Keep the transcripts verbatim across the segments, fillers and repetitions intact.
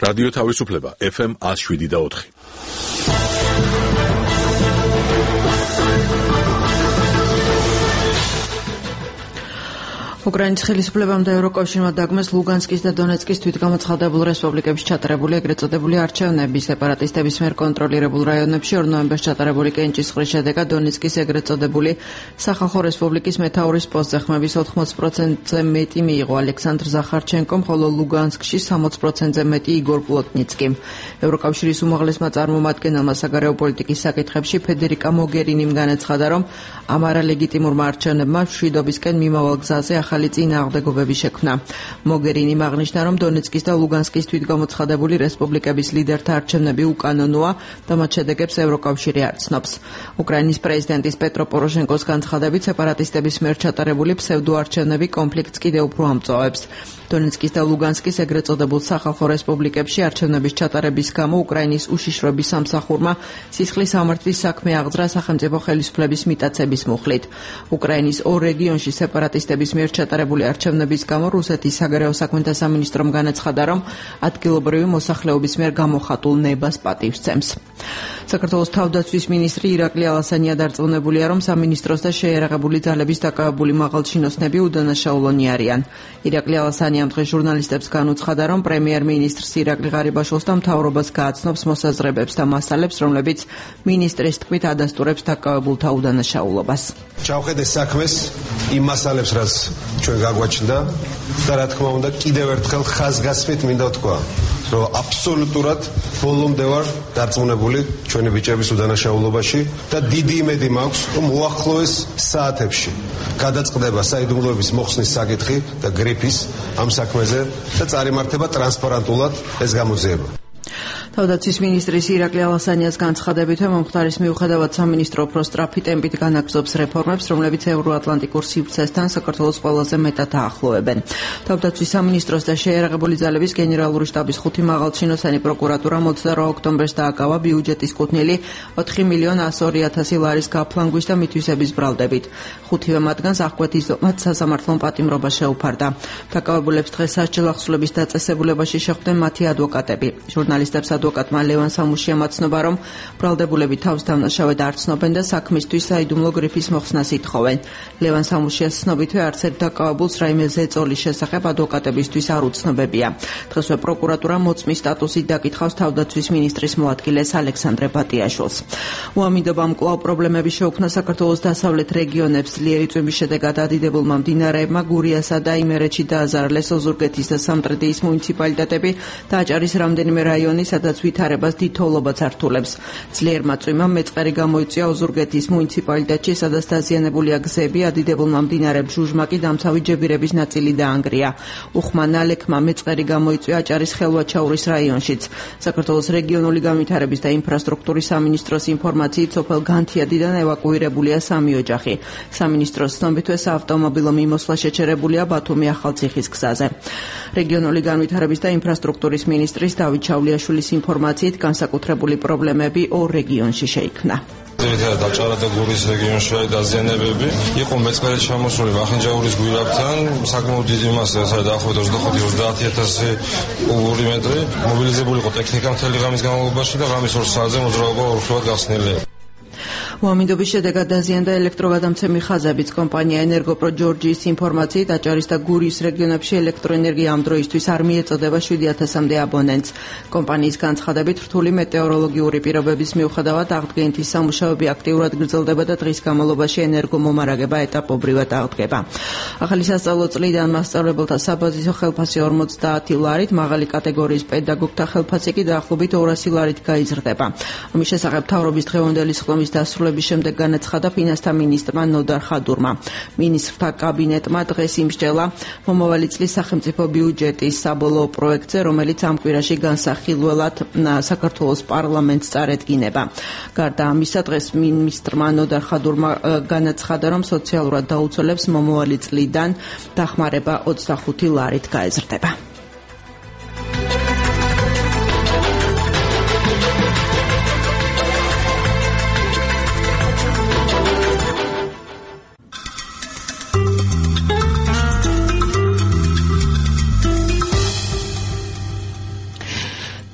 რადიო თავისუფლება ეფ ემ one oh seven და four. უკრაინის ხელისუფლებამ და ევროკავშირმა დაგმეს ლუგანსკის და დონეცკის თვითგამოცხადებულ რესპუბლიკებში ჩატარებული ეგრეთ წოდებული არჩევნები სეპარატისტების მიერ კონტროლირებულ რაიონებში ორ ნოემბერს ჩატარებული კენჭისყრის შედეგად დონეცკის ეგრეთ წოდებული სახალხო რესპუბლიკის მეთაურის პოსტზე ხმების ოთხმოცი პროცენტზე მეტი მიიღო ალექსანდრ ზახარჩენკომ, ხოლო ლუგანსკში სამოცი პროცენტზე მეტი იგორ პლოტნიცკიმ. ევროკავშირის უმაღლესმა წარმომადგენელმა საგარეო პოლიტიკის საკითხებში ფედერიკა მოგერინიმ განაცხადა, რომ ამ არალეგიტიმურმა არჩევნებმა მშვიდობისკენ მიმავალ გზაზე ახალი წინააღმდეგობები შექმნა. მოგერინიმ აღნიშნა, რომ დონეცკის და ლუგანსკის თვითგამოცხადებული რესპუბლიკების ლიდერთა არჩევნები უკანონოა და მათ შედეგებს ევროკავშირი არ ცნობს. უკრაინის პრეზიდენტის პეტრო პოროშენკოს განცხადებით, სეპარატისტების მიერ ჩატარებული ფსევდოარჩევნები კონფლიქტს კიდევ უფრო ამწვავებს. დონეცკის და ლუგანსკის ეგრეთ წოდებულ სახალხო რესპუბლიკებში არჩევნების ჩატარების გამო უკრაინის უშიშროების სამსახურმა სისხლის სამართლის საქმე აღძრა სახელმწიფო ხელისუფლების მიტაცების მუხლით. უკრაინის ორ რეგიონში სეპარატისტების მიერ ჩატარებული არჩევნების გამო რუსეთის საგარეო საქმეთა სამინისტრომ განაცხადა, რომ ადგილობრივი მოსახლეობის მიერ გამოხატულ ნებას პატივს სცემს. საქართველოს თავდაცვის მინისტრი ირაკლი ალასანია დარწმუნებულია, რომ სამინისტროს და შეიარაღებული ძალების დაკავებული მაღალჩინოსნები უდანაშაულონი არიან. ირაკლი ალასანია ამ დღეს ჟურნალისტებს განუცხადა, რომ პრემიერ-მინისტრს ირაკლი ღარიბაშვილს და მთავრობას გააცნობს მოსაზრებებს და მასალებს, რომლებიც მინისტრის თქმით ადასტურებს დაკავებულთა უდანაშაულობას. ჩავხედე საქმეს იმ მასალებს, რაც ჩვენ გაგვაჩნდა და რა თქმა უნდა კიდევ ერთხელ ხაზგასმით მინდა ვთქვა, რომ აბსოლუტურად ბოლომდე ვარ დარწმუნებული ჩვენი ბიჭების უდანაშაულობაში და დიდი იმედი მაქვს, რომ უახლოეს საათებში გადაწყდება საიდუმლოების მოხსნის საკითხი და გრიფის ამ საქმეზე და წარიმართება ტრანსპარენტულად ეს გამოძიება. თავდაცვის მინისტრის ირაკლი ალასანიას განცხადებით, მომხდარის მიუხედავად სამინისტრო უფრო სწრაფი ტემპით განაგრძობს რეფორმებს, რომლებიც ევროატლანტიკურ სივრცესთან საქართველოს ყველაზე მეტად აახლოვებენ. თავდაცვის სამინისტროს და შეიარაღებული ძალების გენერალური შტაბის ხუთი მაღალჩინოსანი პროკურატურამ ოცდაორ ოქტომბერს დააკავა ბიუჯეტის კუთვნილი ოთხი მილიონი ასი ორი ათასი ლარის გაფლანგვის და მითვისების ბრალდებით. ხუთივე მათგანს აღკვეთის დომად სასამართლომ პატიმრობა შეუფარდა. დაკავებულებს დღეს სასჯელ ახსულების დაწესებულებაში შეხვდნენ მათი ადვოკატები. ჟურნალისტებს ადვოკატმა ლევან სამუშიამ აცნობა, რომ ბრალდებულები თავს დამნაშავედ არ ცნობენ და საქმისთვის საიდუმლო გრიფის მოხსნას ითხოვენ. ლევან სამუშიას ცნობითვე არც ერთ დაკავებულს რაიმე ზეწოლის შესახებ ადვოკატებისთვის არ უცნობებია. დღესვე პროკურატურა მოწმის სტატუსით დაკითხავს თავდაცვის მინისტრის მოადგილეს ალექსანდრე ბატიაშვილს. უამინდობამ კვლავ პრობლემები შეუქმნა საქართველოს დასავლეთ რეგიონებს. ძლიერი წვიმის შედეგად ადიდებულმა მდინარეებმა გურიასა და იმერეთში დააზარალეს ოზურგეთის და სამტრედიის მუნიციპალიტეტები და აჭარის რამდენიმე რაიონი, სადაც ვითარებას დიდ ართულებს. ძლიერმა წვიმამ მეწყერი გამოიწვია ოზურგეთის მუნიციპალიტეტში, სადაც დაზიანებულია გზები, ადიდებულმა მდინარეებს ჟუჟმაკი დამცავი ჯებირების ნაწილი დაანგრია. უხმა ნალექმა მეწყერი გამოიწვია აჭარის ხელვაჩაურის რაიონშიც. საქართველოს რეგიონული განვითარების და ინფრასტრუქტურის სამინისტროს ინფორმაციით სოფელ განთიადიდან ევაკუირებულია სამი ოჯახი. სამინისტროს ცნობითვე საავტომობილო მიმოსვლა შეჩერებულია ბათუმი ახალციხის გზაზე. რეგიონული განვითარების და ინფრასტრუქტურის მინისტრის დავით ჩავლიაშვილის ინფორმაციით განსაკუთრებული პრობლემები ორ რეგიონში შეიქმნა. ძირითადად აჭარა და გურის რეგიონში დაზიანებები იყო მეწყერეთ ჩამოსული ვახინჯაურის გვირაბთან, საკმაოდ დიდი მასა, დაახლოებით ოცდახუთი ოცდაათი ათასი კუბური მეტრი. მობილიზებული იყო ტექნიკა მთელი ღამის განმავლობაში და ღამის ორ საათზე მოძრაობა უშუალოდ გახსნილი. უამინდობის შედეგად დაზიანდა ელექტროგადამცემი ხაზებიც. კომპანია ენერგოპრო ჯორჯიის ინფორმაციით აჭარის და გურიის რეგიონებში ელექტროენერგია ამ დროისთვის არ მიეწოდება შვიდი ათასამდე აბონენტს. კომპანიის განცხადებით, რთული მეტეოროლოგიური პირობების მიუხედავად აღდგენითი სამუშაოები აქტიურად გრძელდება და დღის განმავლობაში ენერგომომარაგება ეტაპობრივად აღდგება. ახალი სასწავლო წლიდან მასწავლებელთა საბაზისო ხელფასი ორმოცდაათი ლარით, მაღალი კატეგორიის პედაგოგთა ხელფასი კი დაახლოებით ორასი ლარით გაიზრდება. ამის შესახებ მთავრობის დღევანდელი სხდომის დასრულების შემდეგ განაცხადა ფინანსთა მინისტრმა ნოდარ ხადურმა. მინისტრთა კაბინეტმა დღეს იმსჯელა მომავალი წლის სახელმწიფო ბიუჯეტის საბოლოო პროექტზე, რომელიც ამ კვირაში განსახილველად საქართველოს პარლამენტს წარედგინება. გარდა ამისა, დღეს მინისტრმა ნოდარ ხადურმა განაცხადა, რომ სოციალურად დაუცველებს მომავალი წლიდან დახმარება ოცდახუთი ლარით გაეზრდება.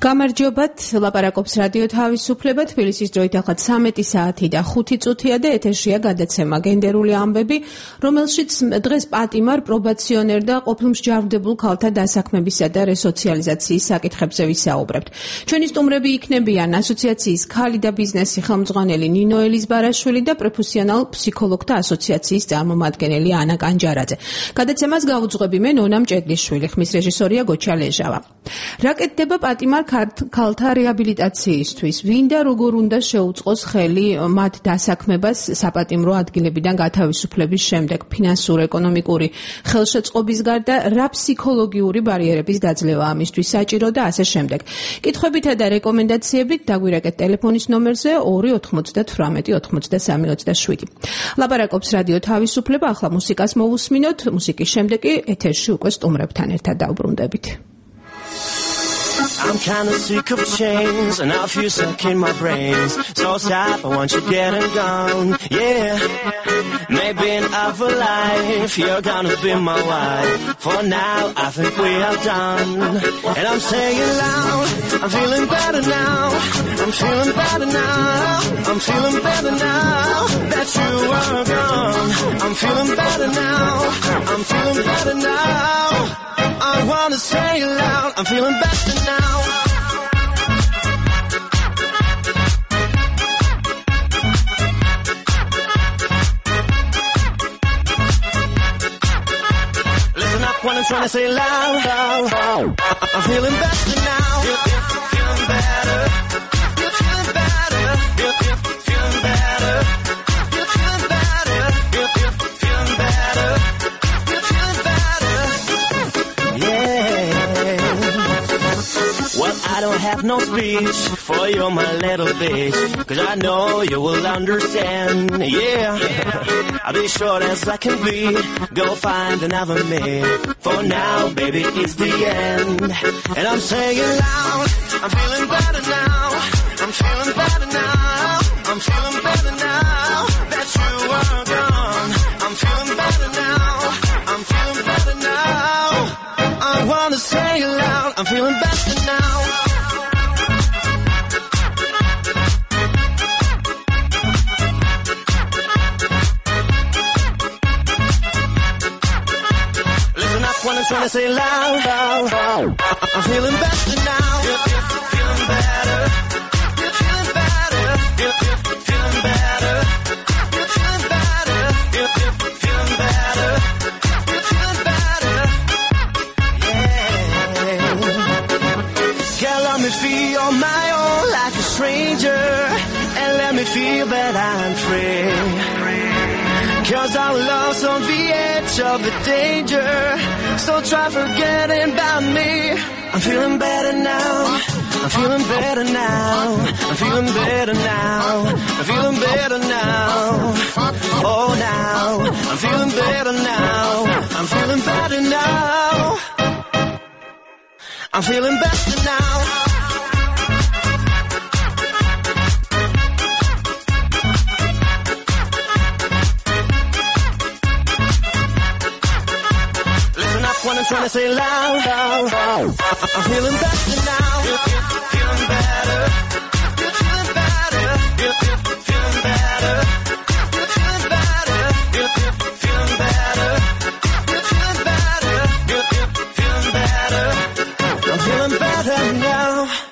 გამარჯობათ, ლაპარაკობს რადიო თავისუფლება, თბილისის დროით ახლა ცამეტი საათი და ხუთი წუთია და ეთერშია გადაცემა გენდერული ამბები, რომელშიც დღეს პატიმარ, პრობაციონერ და ყოფილმსჯავრდებულ ქალთა დასაქმებისა და რესოციალიზაციის საკითხებზე ვისაუბრებთ. ჩვენი სტუმრები იქნებიან ასოციაციის ქალი და ბიზნესი ხელმძღვანელი ნინო ელიზბარაშვილი და პროფესიონალ ფსიქოლოგთა ასოციაციის წარმომადგენელი ანა კანჯარაძე. გადაცემას გავუძღვები მე ნონა მჭედლიშვილი, ხმის რეჟისორია გოჩა ლეჟავა. რა კეთდება პატიმარ ქალთა რეაბილიტაციისთვის, ვინ და როგორ უნდა შეუწყოს ხელი მათ დასაქმებას საპატიმრო ადგილებიდან გათავისუფლების შემდეგ, ფინანსურ-ეკონომიკური ხელშეწყობის გარდა რა ფსიქოლოგიური ბარიერების დაძლევა ამისთვის საჭირო და ასე შემდეგ. კითხვებითა და რეკომენდაციებით დაგვირეკეთ ტელეფონის ნომერზე ორი ოთხმოცდათვრამეტი ოცდასამი ოცდაშვიდი. ლაპარაკობს რადიო თავისუფლება, ახლა მუსიკას მოვუსმინოთ, მუსიკის შემდეგ კი ეთერში უკვე სტუმრებთან ერთად დავბრუნდებით. I'm kinda sick of chains and I feel stuck in my brains. So sad, I want you dead and gone. Yeah, maybe in other life you're gonna be my wife. For now, I think we are done. And I'm saying loud, I'm feeling better now. I'm feeling better now. I'm feeling better now that you are gone. I'm feeling better now. I'm feeling better now. I wanna say it loud, I'm feeling better now. Listen up when I'm trying to say it loud, loud, loud. I'm feeling better now. Feeling better. Feeling better. Feeling better. Feeling better. Feeling better. Well, I don't have no speech for you, my little bitch, 'cause I know you will understand, yeah. I'll be short as I can be, go find another man. For now, baby, it's the end. And I'm saying loud, I'm feeling better now. I'm feeling better now. I'm feeling better now that you are gone. I'm feeling better now. I'm feeling better now. I wanna say it loud, I'm feeling better now. Listen up when I'm trying to say it loud, loud, loud. I'm feeling better now. Feeling better. Feeling better. Feeling better. Feeling better. Feeling better. Feeling better. Girl, let me feel on my own like a stranger, and let me feel that I'm free. 'Cause our love's on the edge of the danger, so try forgetting about me. I'm feeling better now. I'm feeling better now. I'm feeling better now. I'm feeling better now. Oh, now I'm feeling better now. I'm feeling better now. I'm feeling better now. Listen up when I'm trying to say it loud, loud, loud. I'm feeling better now. Feeling better. Feeling better. Feeling better. Feeling better. Feeling better. Feeling better. Feeling better. I'm feeling better now.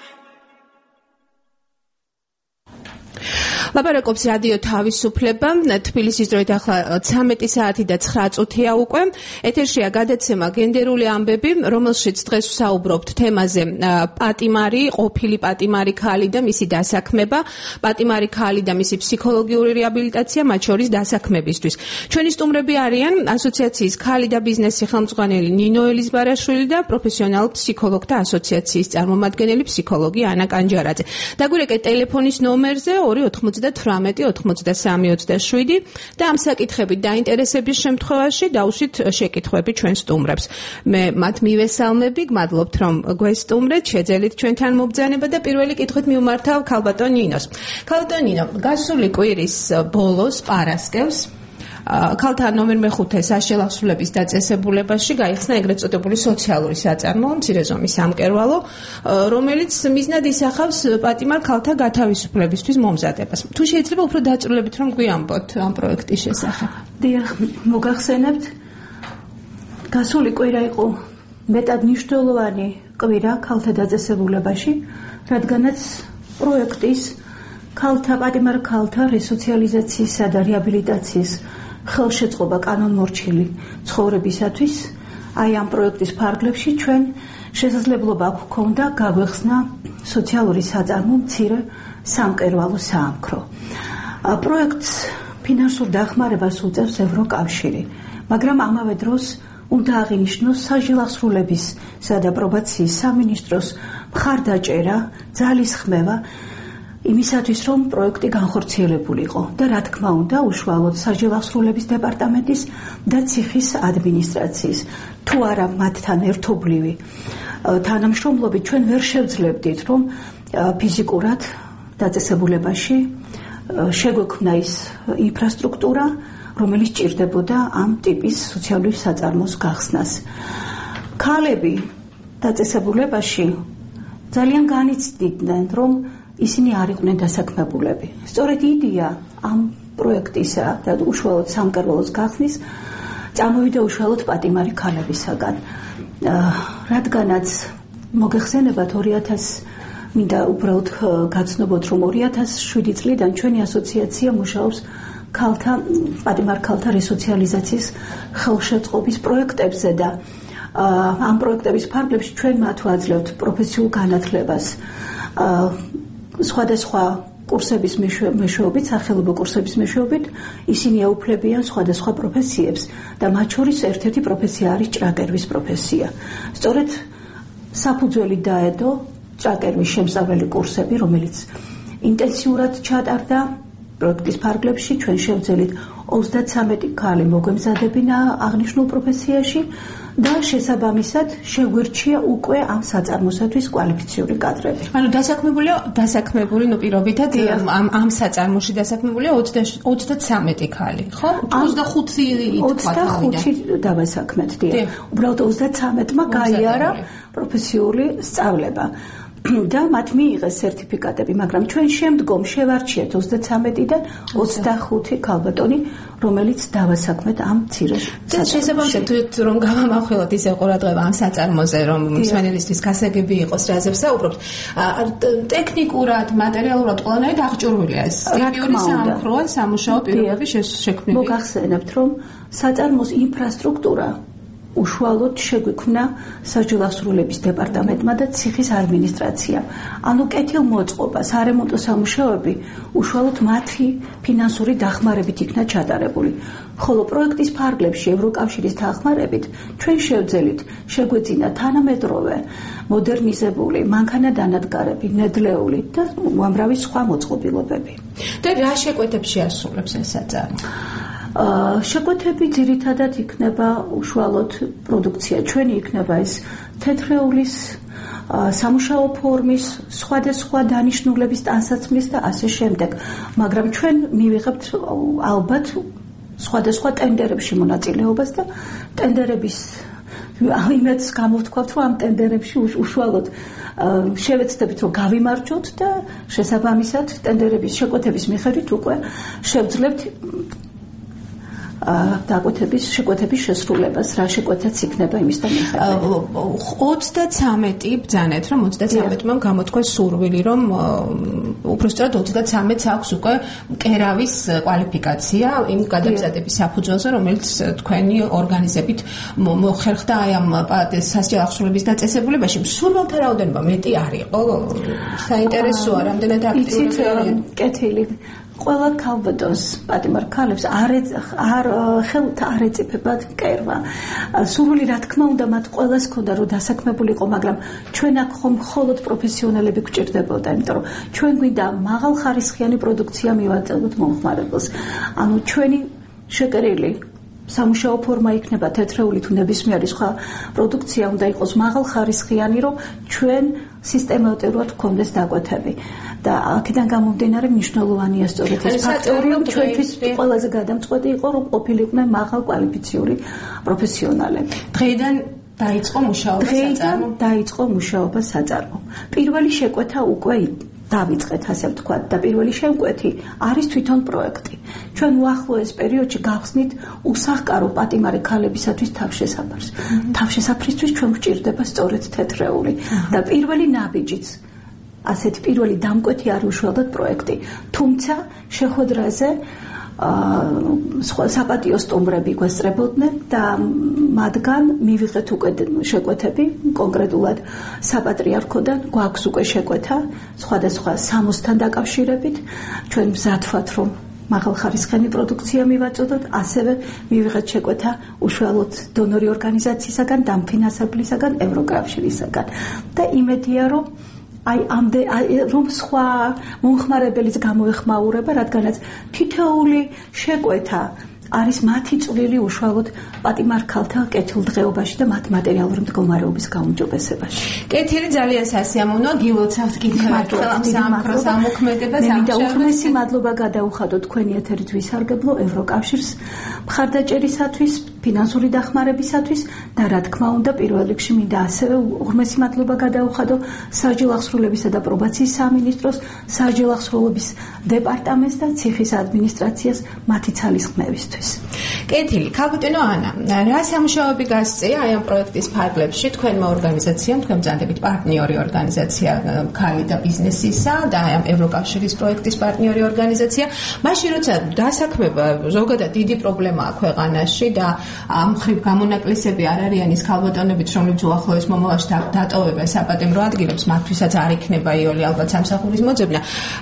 ლაპარაკობს რადიო თავისუფლება, თბილისის დროით ახლა ცამეტი საათი და ცხრა წუთია უკვე. ეთერშია გადაცემა გენდერული ამბები, რომელშიც დღეს ვსაუბრობთ თემაზე პატიმარი, ყოფილი პატიმარი ქალი და მისი დასაქმება, პატიმარი ქალი და მისი ფსიქოლოგიური რეაბილიტაცია, მათ შორის დასაქმებისთვის. ჩვენი სტუმრები არიან ასოციაციის ქალი და ბიზნესი ხელმძღვანელი ნინო ელიზბარაშვილი და პროფესიონალ ფსიქოლოგთა ასოციაციის წარმომადგენელი ფსიქოლოგი ანა კანჯარაძე. დაგვირეკეთ ტელეფონის ნომერზე ორი ოთხმოცდათვრამეტი ოცდასამი ოცდაშვიდი და ამ საკითხებით დაინტერესების შემთხვევაში დავუსვით შეკითხვები ჩვენ სტუმრებს. მე მათ მივესალმები, გმადლობთ რომ გვესტუმრეთ, შეძელით ჩვენთან მობრძანება და პირველი კითხვით მივმართავ ქალბატონ ნინოს. ქალბატონ ნინო, გასული კვირის ბოლოს პარასკევს ქალთა ნომერ მეხუთე საშელახსრულების დაწესებულებაში გაიხსნა ეგრეთ წოდებული სოციალური საწარმო, მცირე ზომის სამკერვალო, რომელიც მიზნად ისახავს პატიმარ ქალთა გათავისუფლებისთვის მომზადებას. თუ შეიძლება უფრო დაწვრილებით რომ გვიამბოთ ამ პროექტის შესახებ. დიახ, მოგახსენებთ, გასული კვირა იყო მეტად მნიშვნელოვანი კვირა ქალთა დაწესებულებაში, რადგანაც პროექტის ქალთა პატიმარ ქალთა რესოციალიზაციისა და რეაბილიტაციის ხელშეწყობა კანონმორჩილი ცხოვრებისათვის აი ამ პროექტის ფარგლებში ჩვენ შესაძლებლობა გვქონდა გაგვეხსნა სოციალური საწარმო მცირე სამკერვალო საამქრო. პროექტს ფინანსურ დახმარებას უწევს ევროკავშირი, მაგრამ ამავე დროს უნდა აღინიშნოს საჟილახსრულებისა და პრობაციის სამინისტროს მხარდაჭერა, ძალისხმევა იმისათვის, რომ პროექტი განხორციელებულიყო და რა თქმა უნდა, უშუალოდ საჟილახსრულების დეპარტამენტის და ციხის ადმინისტრაციის, თუ არა მათთან ერთობლივი თანამშრომლობით ჩვენ ვერ შევძლებდით, რომ ფიზიკურად დაწესებულებაში შეგვექმნა ის ინფრასტრუქტურა, რომელიც ჭირდებოდა ამ ტიპის სოციალური საწარმოს გახსნას. ქალები დაწესებულებაში ძალიან განიცდიდნენ, რომ ისინი არ იყვნენ დასაქმებულები. სწორედ იდეა ამ პროექტისა და უშუალოდ სამკერვალოს გახსნის წამოვიდა უშუალოდ პატიმარი ქალებისაგან. რადგანაც მოგეხსენებათ ორი ათას მინდა უბრალოდ გაცნობოთ, რომ ორი ათას შვიდი წლიდან ჩვენი ასოციაცია მუშაობს ქალთა პატიმარ ქალთა რესოციალიზაციის ხელშეწყობის პროექტებზე და ამ პროექტების ფარგლებში ჩვენ მათ ვაძლევთ პროფესიულ განათლებას. სხვადასხვა კურსების მეშვეობით, სახელმწიფო კურსების მეშვეობით ისინი ეუფლებიან სხვადასხვა პროფესიებს და მათ შორის ერთ-ერთი პროფესია არის ჭრაკერვის პროფესია. სწორედ საფუძველი დაედო ჭრაკერვის შემსწავლელი კურსები, რომელიც ინტენსიურად ჩატარდა პროექტის ფარგლებში. ჩვენ შევძელით ოცდათსამეტი ქალი მოგვემზადებინა აღნიშნულ პროფესიაში და შესაბამისად შეგვირჩია უკვე ამ საწარმოსათვის კვალიფიციური კადრები. ანუ დასაქმებულია, დასაქმებული ნუ პირობითად ამ ამ საწარმოში დასაქმებულია ოცდათსამეტი ქალი, ხო? ოცდახუთი ოცდახუთი დავასაქმეთ, დიახ. უბრალოდ ოცდათსამეტმა გაიარა პროფესიული სწავლება. და მათ მიიღეს სერტიფიკატები, მაგრამ ჩვენ შემდგომ შევარჩიეთ ოცდათსამეტიდან ოცდახუთი ქალბატონი, რომელიც დავასაქმეთ ამ მცირე საწარმოში. შესაბამისად, რომ გავამახვილოთ ისე ყურადღება ამ საწარმოზე, რომ მსმენელისთვის გასაგები იყოს, რაზე ვსაუბრობთ. ტექნიკურად, მატერიალურად ყველანაირად აღჭურვილია ეს. ტიპიური საამქროა, სამუშაო პირობების შექმნილი. მოგახსენებთ, რომ საწარმოს ინფრასტრუქტურა უშუალოდ შეგვიქმნა საჯილახსრულების დეპარტამენტმა და ციხის ადმინისტრაციამ. ანუ კეთილმოწყობა, სარემონტო სამუშაოები უშუალოდ მათი ფინანსური დახმარებით იქნა ჩატარებული. ხოლო პროექტის ფარგლებში ევროკავშირის დახმარებით ჩვენ შევძელით შეგვეძინა თანამედროვე, მოდერნიზებული, მანქანადანადგარები, ნედლეული და უამრავი სხვა მოწყობილობები. და რა შეკვეთებს შეასრულებს ეს საწარმო? შეკვეთები ძირითადად იქნება უშუალოდ პროდუქცია. ჩვენი იქნება ეს თეთრეულის, სამუშაო ფორმის, სხვადასხვა დანიშნულების ტანსაცმლის და ასე შემდეგ. მაგრამ ჩვენ მივიღებთ ალბათ სხვადასხვა ტენდერებში მონაწილეობას და ტენდერების იმედს გამოვთქვათ, რომ ამ ტენდერებში უშუალოდ შევეცდებით, რომ გავიმარჯვოთ და შესაბამისად ტენდერების შეკვეთების მიხედვით უკვე შევძლებთ დაკვეთების შეკვეთების შესრულებას, რა შეკვეთაც იქნება იმისთან მიხედვით. ოცდათსამეტი ბრძანეთ, რომ ოცდათსამეტმა გამოთქვეს სურვილი, რომ უпростоრად ოცდათსამეტს აქვს უკვე კერავის კვალიფიკაცია იმ გადამზადების საფუძველზე, რომელიც თქვენი ორგანიზებით მოხერხდა აი ამ სასჯელახსრულების დაწესებულებაში. მსურველთა რაოდენობა მეტი არ იყო? საინტერესოა, რამდენად აქტიური არიან? კეთილი. ყველა ქალბატონს, პატიმარ ქალებს არ არ ხელთ არ ეწიფებათ კერვა. სურვილი რა თქმა უნდა მათ ყველას ქონდა რომ დასაქმებულიყო, მაგრამ ჩვენ აქ ხომ მხოლოდ პროფესიონალები გვჭირდებოდა, იმიტომ რომ ჩვენ გვინდა მაღალხარისხიანი პროდუქცია მივაწევოთ მომხმარებელს. ანუ ჩვენი შეკერილი სამუშაო ფორმა იქნება თეთრეული თუ ნებისმიერი სხვა პროდუქცია უნდა იყოს მაღალხარისხიანი, რომ ჩვენ სისტემატურად გქონდეს დაკვეთები. და აქედან გამომდინარე მნიშვნელოვანია სწორედ ეს ფაქტორი, რომ ჩვენთვის ყველაზე გადამწყვეტი იყო, რომ ყოფილიყვნენ მაღალკვალიფიციური პროფესიონალები. დღეიდან დაიწყო მუშაობა საწარმო. დაიწყო მუშაობა საწარმო. პირველი შეკვეთა უკვე დავიწყეთ, ასე ვთქვათ, და პირველი შემკვეთი არის თვითონ პროექტი. ჩვენ უახლოეს პერიოდში გავხსნით უსახკარო პატიმარი ქალებისათვის თავშესაფარს. თავშესაფრისთვის ჩვენ გვჭირდება სწორედ თეთრეული და პირველი ნაბიჯიც ასეთ პირველი დამკვეთი არ უშუალოდ პროექტი. თუმცა შეხვედრაზე აა საპატიო სტუმრები გვესწრებოდნენ და მათგან მივიღეთ უკვე შეკვეთები კონკრეტულად საპატრიარქოდან გვაქვს უკვე შეკვეთა სხვადასხვა სამოსთან დაკავშირებით. ჩვენ მზადვართ რომ მაღალხარისხიანი პროდუქცია მივაწოდოთ, ასევე მივიღეთ შეკვეთა უშუალოდ დონორი ორგანიზაციისაგან, დამფინანსებლისაგან, ევროკავშირისაგან და იმედია რომ აი ამდე რომ სხვა მომხმარებელიც გამოეხმაურება, რადგანაც თითოეული შეკვეთა არის მათი წვლილი უშუალოდ პატიმარ ქალთა კეთილდღეობაში და მათ მატერიალური მდგომარეობის გაუმჯობესებაში. კეთილი ძალიან სასიამოვნოა, გილოცავთ კიდევ ერთხელ ამ სამყაროს ამოქმედებას. და უღრმესი მადლობა გადაუხადოთ თქვენი ეთერით ვისარგებლო ევროკავშირს მხარდაჭერისათვის, ფინანსური დახმარებისათვის და რა თქმა უნდა პირველ რიგში მინდა ასევე უღრმესი მადლობა გადაუხადო საჯარო აღსრულებისა და პრობაციის სამინისტროს, საჯარო აღსრულების დეპარტამენტს და ციხის ადმინისტრაციას მათი ძალისხმევისთვის. კეთილი, ქალბატონო ანა, რა სამუშაოები გასწია აი ამ პროექტის ფარგლებში? თქვენმა ორგანიზაციამ, თქვენ ბრძანდებით პარტნიორი ორგანიზაცია ქალი და ბიზნესისა და აი ამ ევროკავშირის პროექტის პარტნიორი ორგანიზაცია. მაშინ როცა დასაქმება ზოგადად დიდი პრობლემაა ქვეყანაში და ამ ხრივ გამონაკლისები არ არიან ის ქალბატონებიც, რომლებიც უახლოეს მომავალში დატოვებენ საპატიმრო ადგილებს, მათთვისაც არ იქნება იოლი ალბათ სამსახურის მოძებნა.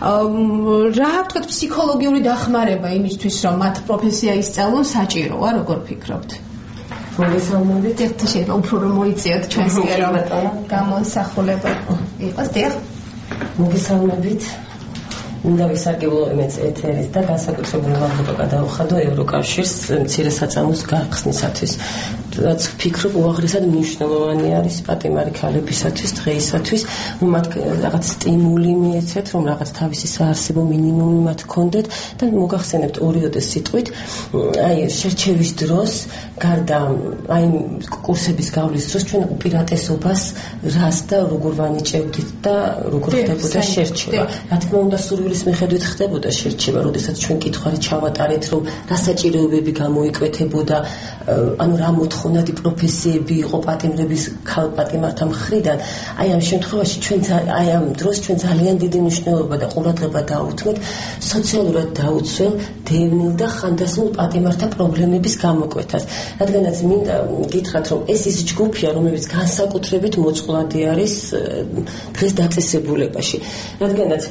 რა ვთქვათ, ფსიქოლოგიური დახმარება იმისთვის, რომ მათ პროფესია ისწავლონ საჭიროა, როგორ ფიქრობთ? მოგესალმებით. ერთი შეიძლება უფრო რომ მოიწიოთ ჩვენს რომ გამოსახულება იყოს. დიახ. მოგესალმებით. მინდა ვისარგებლო იმეც ეთერის და განსაკუთრებული მადლობა გადაუხადო ევროკავშირს მცირე საწარმოს გახსნისათვის. რაც ვფიქრობ, უაღრესად მნიშვნელოვანი არის პატიმარი ქალებისათვის, დღეისათვის, მათ რაღაც სტიმული მიეცეთ, რომ რაღაც თავისი საარსებო მინიმუმი მათ ჰქონდეთ და მოგახსენებთ ორიოდე სიტყვით, აი შერჩევის დროს, გარდა აი კურსების გავლის დროს ჩვენ უპირატესობას რას და როგორ ვანიჭებდით და როგორ ხდებოდა შერჩევა. რა თქმა უნდა, სურვილის მიხედვით ხდებოდა შერჩევა, როდესაც ჩვენ კითხვარი ჩავატარეთ, რომ რა საჭიროებები გამოიკვეთებოდა, ანუ რა მოთხოვნადი პროფესიები იყო პატიმრების ქალპატიმართა მხრიდან. აი ამ შემთხვევაში ჩვენ აი ამ დროს ჩვენ ძალიან დიდი მნიშვნელობა და ყურადღება დაუთმეთ სოციალურად დაუცველ, დევნილ და ხანდასმულ პატიმართა პრობლემების გამოკვეთას. რადგანაც მინდა გითხრათ, რომ ეს ის ჯგუფია, რომელიც განსაკუთრებით მოწყვლადი არის დღეს დაწესებულებაში. რადგანაც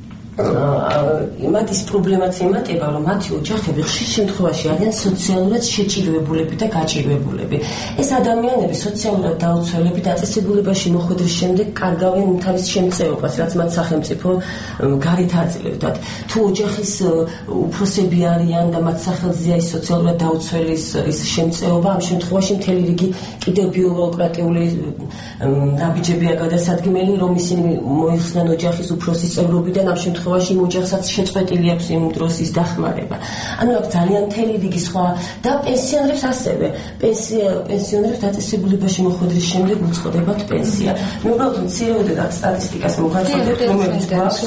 მათ ის პრობლემაც ემატება, რომ მათი ოჯახები ხშირ შემთხვევაში არიან სოციალურად შეჭირვებულები და გაჭირვებულები. ეს ადამიანები სოციალურად დაუცველები დაწესებულებაში მოხვედრის შემდეგ კარგავენ თავის შემწეობას, რაც მათ სახელმწიფო გარეთ აძლევდათ. თუ ოჯახის უფროსები არიან და მათ სახელზეა ის სოციალურად დაუცველის ის შემწეობა, ამ შემთხვევაში მთელი რიგი კიდევ ბიუროკრატიული ნაბიჯებია გადასადგმელი, რომ ისინი მოიხსნან ოჯახის უფროსის წევრობიდან, ამ შემთხვევაში იმ ოჯახსაც შეწყვეტილი აქვს იმ დროს ის დახმარება. ანუ აქ ძალიან მთელი რიგი სხვა და პენსიონერებს ასევე. პენსია პენსიონერებს დაწესებულებაში მოხვედრის შემდეგ უწყდებათ პენსია. მე უბრალოდ მცირეოდენ სტატისტიკას მოგახსოვდეთ, რომელიც გვაქვს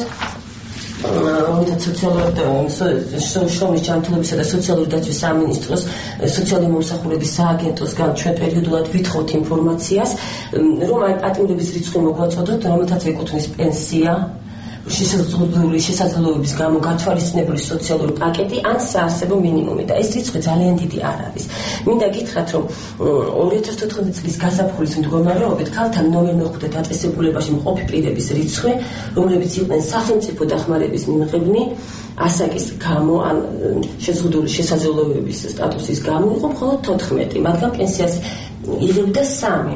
რომელთა სოციალურ შრომის ჯანმრთელობისა და სოციალური დაცვის სამინისტროს სოციალური მომსახურების სააგენტოსგან ჩვენ პერიოდულად ვითხოვთ ინფორმაციას, რომ აი პატიმრების რიცხვი მოგვაწოდოთ, რომელთაც ეკუთვნის პენსია, შესაძლებლობის შესაძლებლობების გამო გათვალისწინებული სოციალური პაკეტი ან საარსებო მინიმუმი და ეს რიცხვი ძალიან დიდი არ არის. მინდა გითხრათ, რომ ორი ათას თოთხმეტი წლის გაზაფხულის მდგომარეობით ქალთა ნომერ მეხუთე დაწესებულებაში მყოფი პირების რიცხვი, რომლებიც იყვნენ სახელმწიფო დახმარების მიმღებნი, ასაკის გამო ან შეზღუდული შესაძლებლობების სტატუსის გამო იყო მხოლოდ თოთხმეტი, მაგრამ პენსიას იღებდა სამი.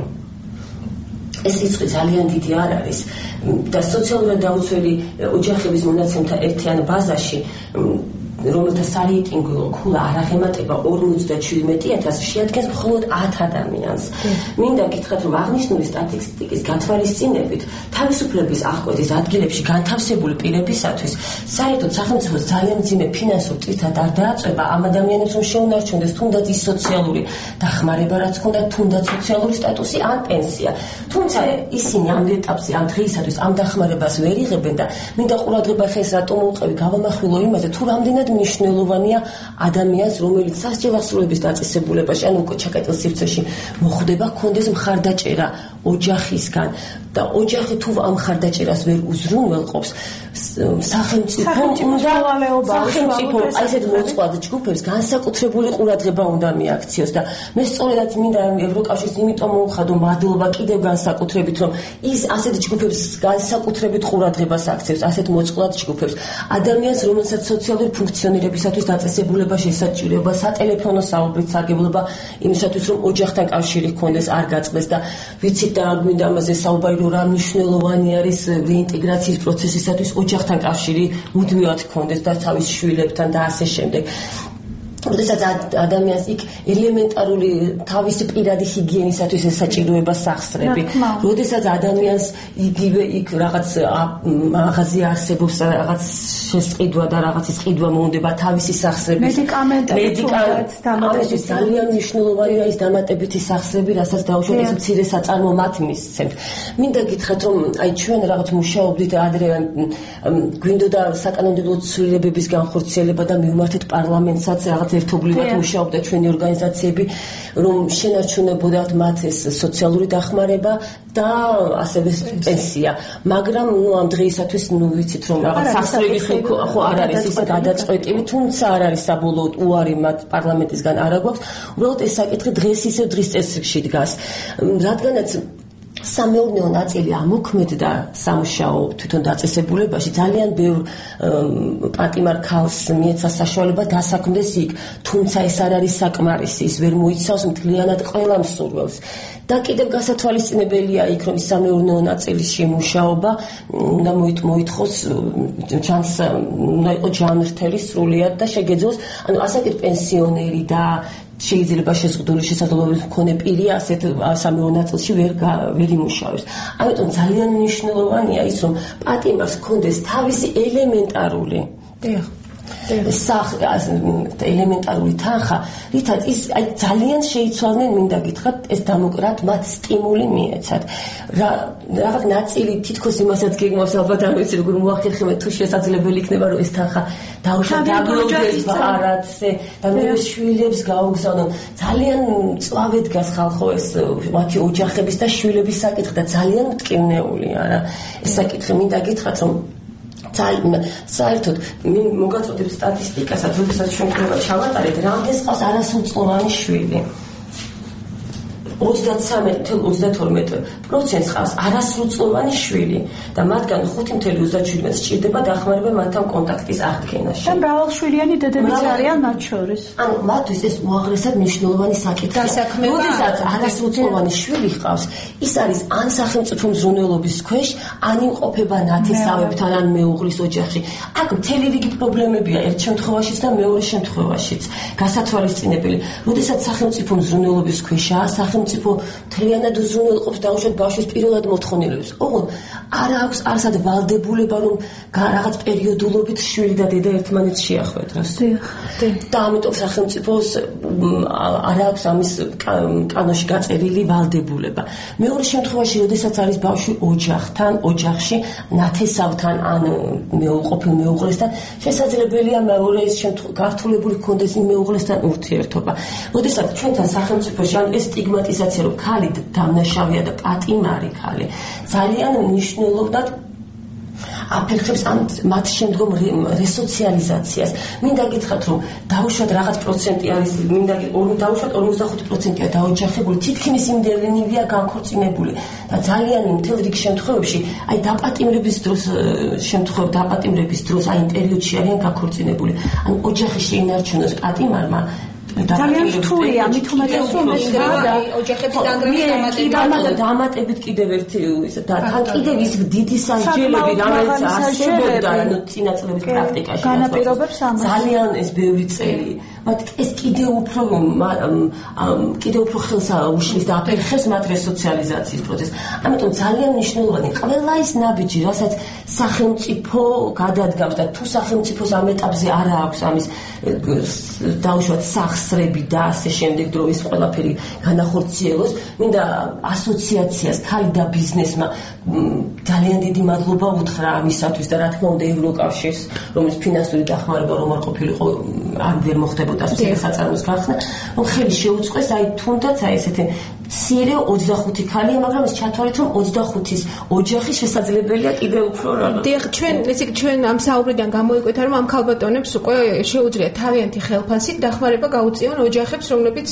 ეს რიცხვი ძალიან დიდი არ არის და სოციალურად დაუცველი ოჯახების მონაცემთა ერთიან ბაზაში რომელთა სარეიტინგო ქულა არ აღემატება ორმოცდაჩვიდმეტი ათასი, შეადგენს მხოლოდ ათ ადამიანს. მინდა გითხრათ, რომ აღნიშნული სტატისტიკის გათვალისწინებით თავისუფლების აღკვეთის ადგილებში განთავსებული პირებისათვის საერთოდ სახელმწიფოს ძალიან მძიმე ფინანსურ წითად არ დააწვება ამ ადამიანებს, რომ შეუნარჩუნდეს თუნდაც ის სოციალური დახმარება, რაც ჰქონდათ, თუნდაც სოციალური სტატუსი ან პენსია. თუმცა ისინი ამ ეტაპზე, ამ დღეისათვის ამ დახმარებას ვერ იღებენ და მინდა ყურადღება ხეს რატომ უყევი გავამახვილო იმაზე, თუ რამდენად მნიშვნელოვანია ადამიანს, რომელიც სასჯელ აღსრულების დაწესებულებაში, ანუ უკვე ჩაკეტილ სივრცეში მოხვდება, ჰქონდეს მხარდაჭერა ოჯახისგან და ოჯახი თუ ამ მხარდაჭერას ვერ უზრუნველყოფს, სახელმწიფო უნდა სახელმწიფო აი ესეთ მოწყვლად ჯგუფებს განსაკუთრებული ყურადღება უნდა მიაქციოს და მე სწორედაც მინდა ევროკავშირს იმიტომ მოუხადო მადლობა კიდევ განსაკუთრებით, რომ ის ასეთ ჯგუფებს განსაკუთრებით ყურადღებას აქცევს, ასეთ მოწყვლად ჯგუფებს, ადამიანს, რომელსაც სოციალური ფუნქციონირებისათვის დაწესებულებაში ესაჭიროება სატელეფონო საუბრით სარგებლობა იმისათვის, რომ ოჯახთან კავშირი ჰქონდეს, არ გაწყდეს და ვიცით და გვინდა ამაზე საუბარი, რა მნიშვნელოვანი არის რეინტეგრაციის პროცესისათვის ოჯახთან კავშირი მუდმივად ჰქონდეს და თავის შვილებთან და ასე შემდეგ. როდესაც ადამიანს იქ ელემენტარული თავისი პირადი ჰიგიენისათვის ესაჭიროება სახსრები, როდესაც ადამიანს იგივე იქ რაღაც მაღაზია არსებობს, რაღაც შესყიდვა და რაღაცის ყიდვა მოუნდება თავისი სახსრების მედიკამენტებით დამატებით ძალიან მნიშვნელოვანია ის დამატებითი სახსრები, რასაც დაუშვათ ეს მცირე საწარმო მათ მისცემთ. მინდა გითხრათ, რომ აი ჩვენ რაღაც მუშაობდით ადრე გვინდოდა საკანონმდებლო ცვლილებების განხორციელება და მივმართეთ პარლამენტსაც რაღაც ერთობლივად მუშაობდა ჩვენი ორგანიზაციები, რომ შენარჩუნებოდათ მათ ეს სოციალური დახმარება და ასევე პენსია. მაგრამ ნუ ამ დღეისათვის ნუ ვიცით, რომ რაღაც სახსრები ხო არ არის ის გადაწყვეტილი, თუმცა არ არის საბოლოოდ უარი მათ პარლამენტისგან არ აგვაქვს. უბრალოდ ეს საკითხი დღეს ისევ დღის წესრიგში დგას. რადგანაც სამეურნეო ნაწილი ამოქმედდა სამუშაო თვითონ დაწესებულებაში, ძალიან ბევრ პატიმარ ქალს მიეცა საშუალება დასაქმდეს იქ, თუმცა ეს არ არის საკმარისი, ის ვერ მოიცავს მთლიანად ყველა მსურველს. და კიდევ გასათვალისწინებელია იქ, რომ სამეურნეო ნაწილში მუშაობა უნდა მოითხოვს ჩანს უნდა იყოს ჯანმრთელი სრულიად და შეგეძლოს, ანუ ასაკით პენსიონერი და შეიძლება შეზღუდული შესაძლებლობის მქონე პირი ასეთ სამეურნეო ნაწილში ვერ ვერ იმუშავებს. ამიტომ ძალიან მნიშვნელოვანია ის, რომ პატიმარს ჰქონდეს თავისი ელემენტარული სახ ელემენტარული თანხა, რითაც ის აი ძალიან შეიცვალნენ, მინდა გითხრათ, ეს დამოკრატ მათ სტიმული მიეცათ. რაღაც ნაწილი თითქოს იმასაც გეგმავს, ალბათ არ ვიცი როგორ მოახერხებათ, თუ შესაძლებელი იქნება, რომ ეს თანხა დაუშვათ დაგლოვდეს ბარათზე და მე შვილებს გაუგზავნონ. ძალიან წვავე დგას ხალხო ეს მათი ოჯახების და შვილების საკითხი და ძალიან მტკივნეულია რა. ეს საკითხი მინდა გითხრათ, რომ საერთოდ მოგაწოდებ სტატისტიკასაც, როდესაც ჩვენ treba ჩავატარეთ, რამდენს ყავს არასრულწლოვანი შვილი. ოცდათსამი თვე ოცდათორმეტი პროცენტს ყავს არასრულწლოვანი შვილი და მათგან ხუთი თვე ოცდაშვიდს სჭირდება დახმარება მათთან კონტაქტის აღდგენაში. და მრავალშვილიანი დედებიც არიან მათ შორის. ანუ მათთვის ეს უაღრესად მნიშვნელოვანი საკითხია. როდესაც არასრულწლოვანი შვილი ყავს, ის არის ან სახელმწიფო მზრუნველობის ქვეშ, ან იმყოფება ნათესავებთან, ან მეუღლის ოჯახში. აქ მთელი რიგი პრობლემებია ერთ შემთხვევაშიც და მეორე შემთხვევაშიც. გასათვალისწინებელი, როდესაც სახელმწიფო მზრუნველობის ქვეშაა, სახელმწიფო მთლიანად უზრუნველყოფს დაუშვათ ბავშვის პირველად მოთხოვნილებს. ოღონდ არ აქვს არსად ვალდებულება, რომ რაღაც პერიოდულობით შვილი და დედა ერთმანეთს შეახვედროს. და ამიტომ სახელმწიფოს არ აქვს ამის კანონში გაწერილი ვალდებულება. მეორე შემთხვევაში, როდესაც არის ბავშვი ოჯახთან, ოჯახში, ნათესავთან ან მეუყოფილ მეუღლესთან, შესაძლებელია მეორე ის გართულებული ჰქონდეს იმ მეუღლესთან ურთიერთობა. როდესაც ჩვენთან სახელმწიფოში ან ეს სტიგმატიზაცია, რომ ქალი დამნაშავეა და პატიმარი ქალი ძალიან მნიშვნელოვნად აფერხებს ამ მათ შემდგომ რესოციალიზაციას. მინდა გითხრათ, რომ დაუშვათ რაღაც პროცენტი არის, მინდა დაუშვათ ორმოცდახუთი პროცენტია დაოჯახებული, თითქმის იმდენივია განქორწინებული და ძალიან მთელ რიგ შემთხვევებში, აი დაპატიმრების დროს შემთხვევ დაპატიმრების დროს აი იმ პერიოდში არიან განქორწინებული. ან ოჯახი შეინარჩუნოს პატიმარმა ძალიან რთულია, მით უმეტეს რომ ეს გადა ოჯახების დანგრევის დამატებით კიდევ ერთი ის და თან კიდევ ის დიდი სასჯელები რომელიც არსებობდა ანუ წინა წლების პრაქტიკაში განაპირობებს ამას ძალიან ეს ბევრი წელი მათ ეს კიდევ უფრო კიდევ უფრო ხელს უშლის და აფერხებს მათ რესოციალიზაციის პროცესს. ამიტომ ძალიან მნიშვნელოვანი ყველა ის ნაბიჯი, რასაც სახელმწიფო გადადგამს და თუ სახელმწიფოს ამ ეტაპზე არ აქვს ამის დაუშვათ სახსრები და ასე შემდეგ დრო ის ყველაფერი განახორციელოს, მინდა ასოციაციას ქალი და ბიზნესმა ძალიან დიდი მადლობა უთხრა ამისათვის და რა თქმა უნდა ევროკავშირს, რომელიც ფინანსური დახმარება რომ არ ყოფილიყო არ ვერ მოხდებოდა საწარმოს გახსნა, რომ ხელი შეუწყეს აი თუნდაც აი ესეთი მცირე ოცდახუთი ქალია, მაგრამ ის ჩათვალეთ რომ ოცდახუთის ოჯახი შესაძლებელია კიდევ უფრო რაღაც. დიახ, ჩვენ ესე იგი ჩვენ ამ საუბრიდან გამოიკვეთა რომ ამ ქალბატონებს უკვე შეუძლია თავიანთი ხელფასით დახმარება გაუწიონ ოჯახებს, რომლებიც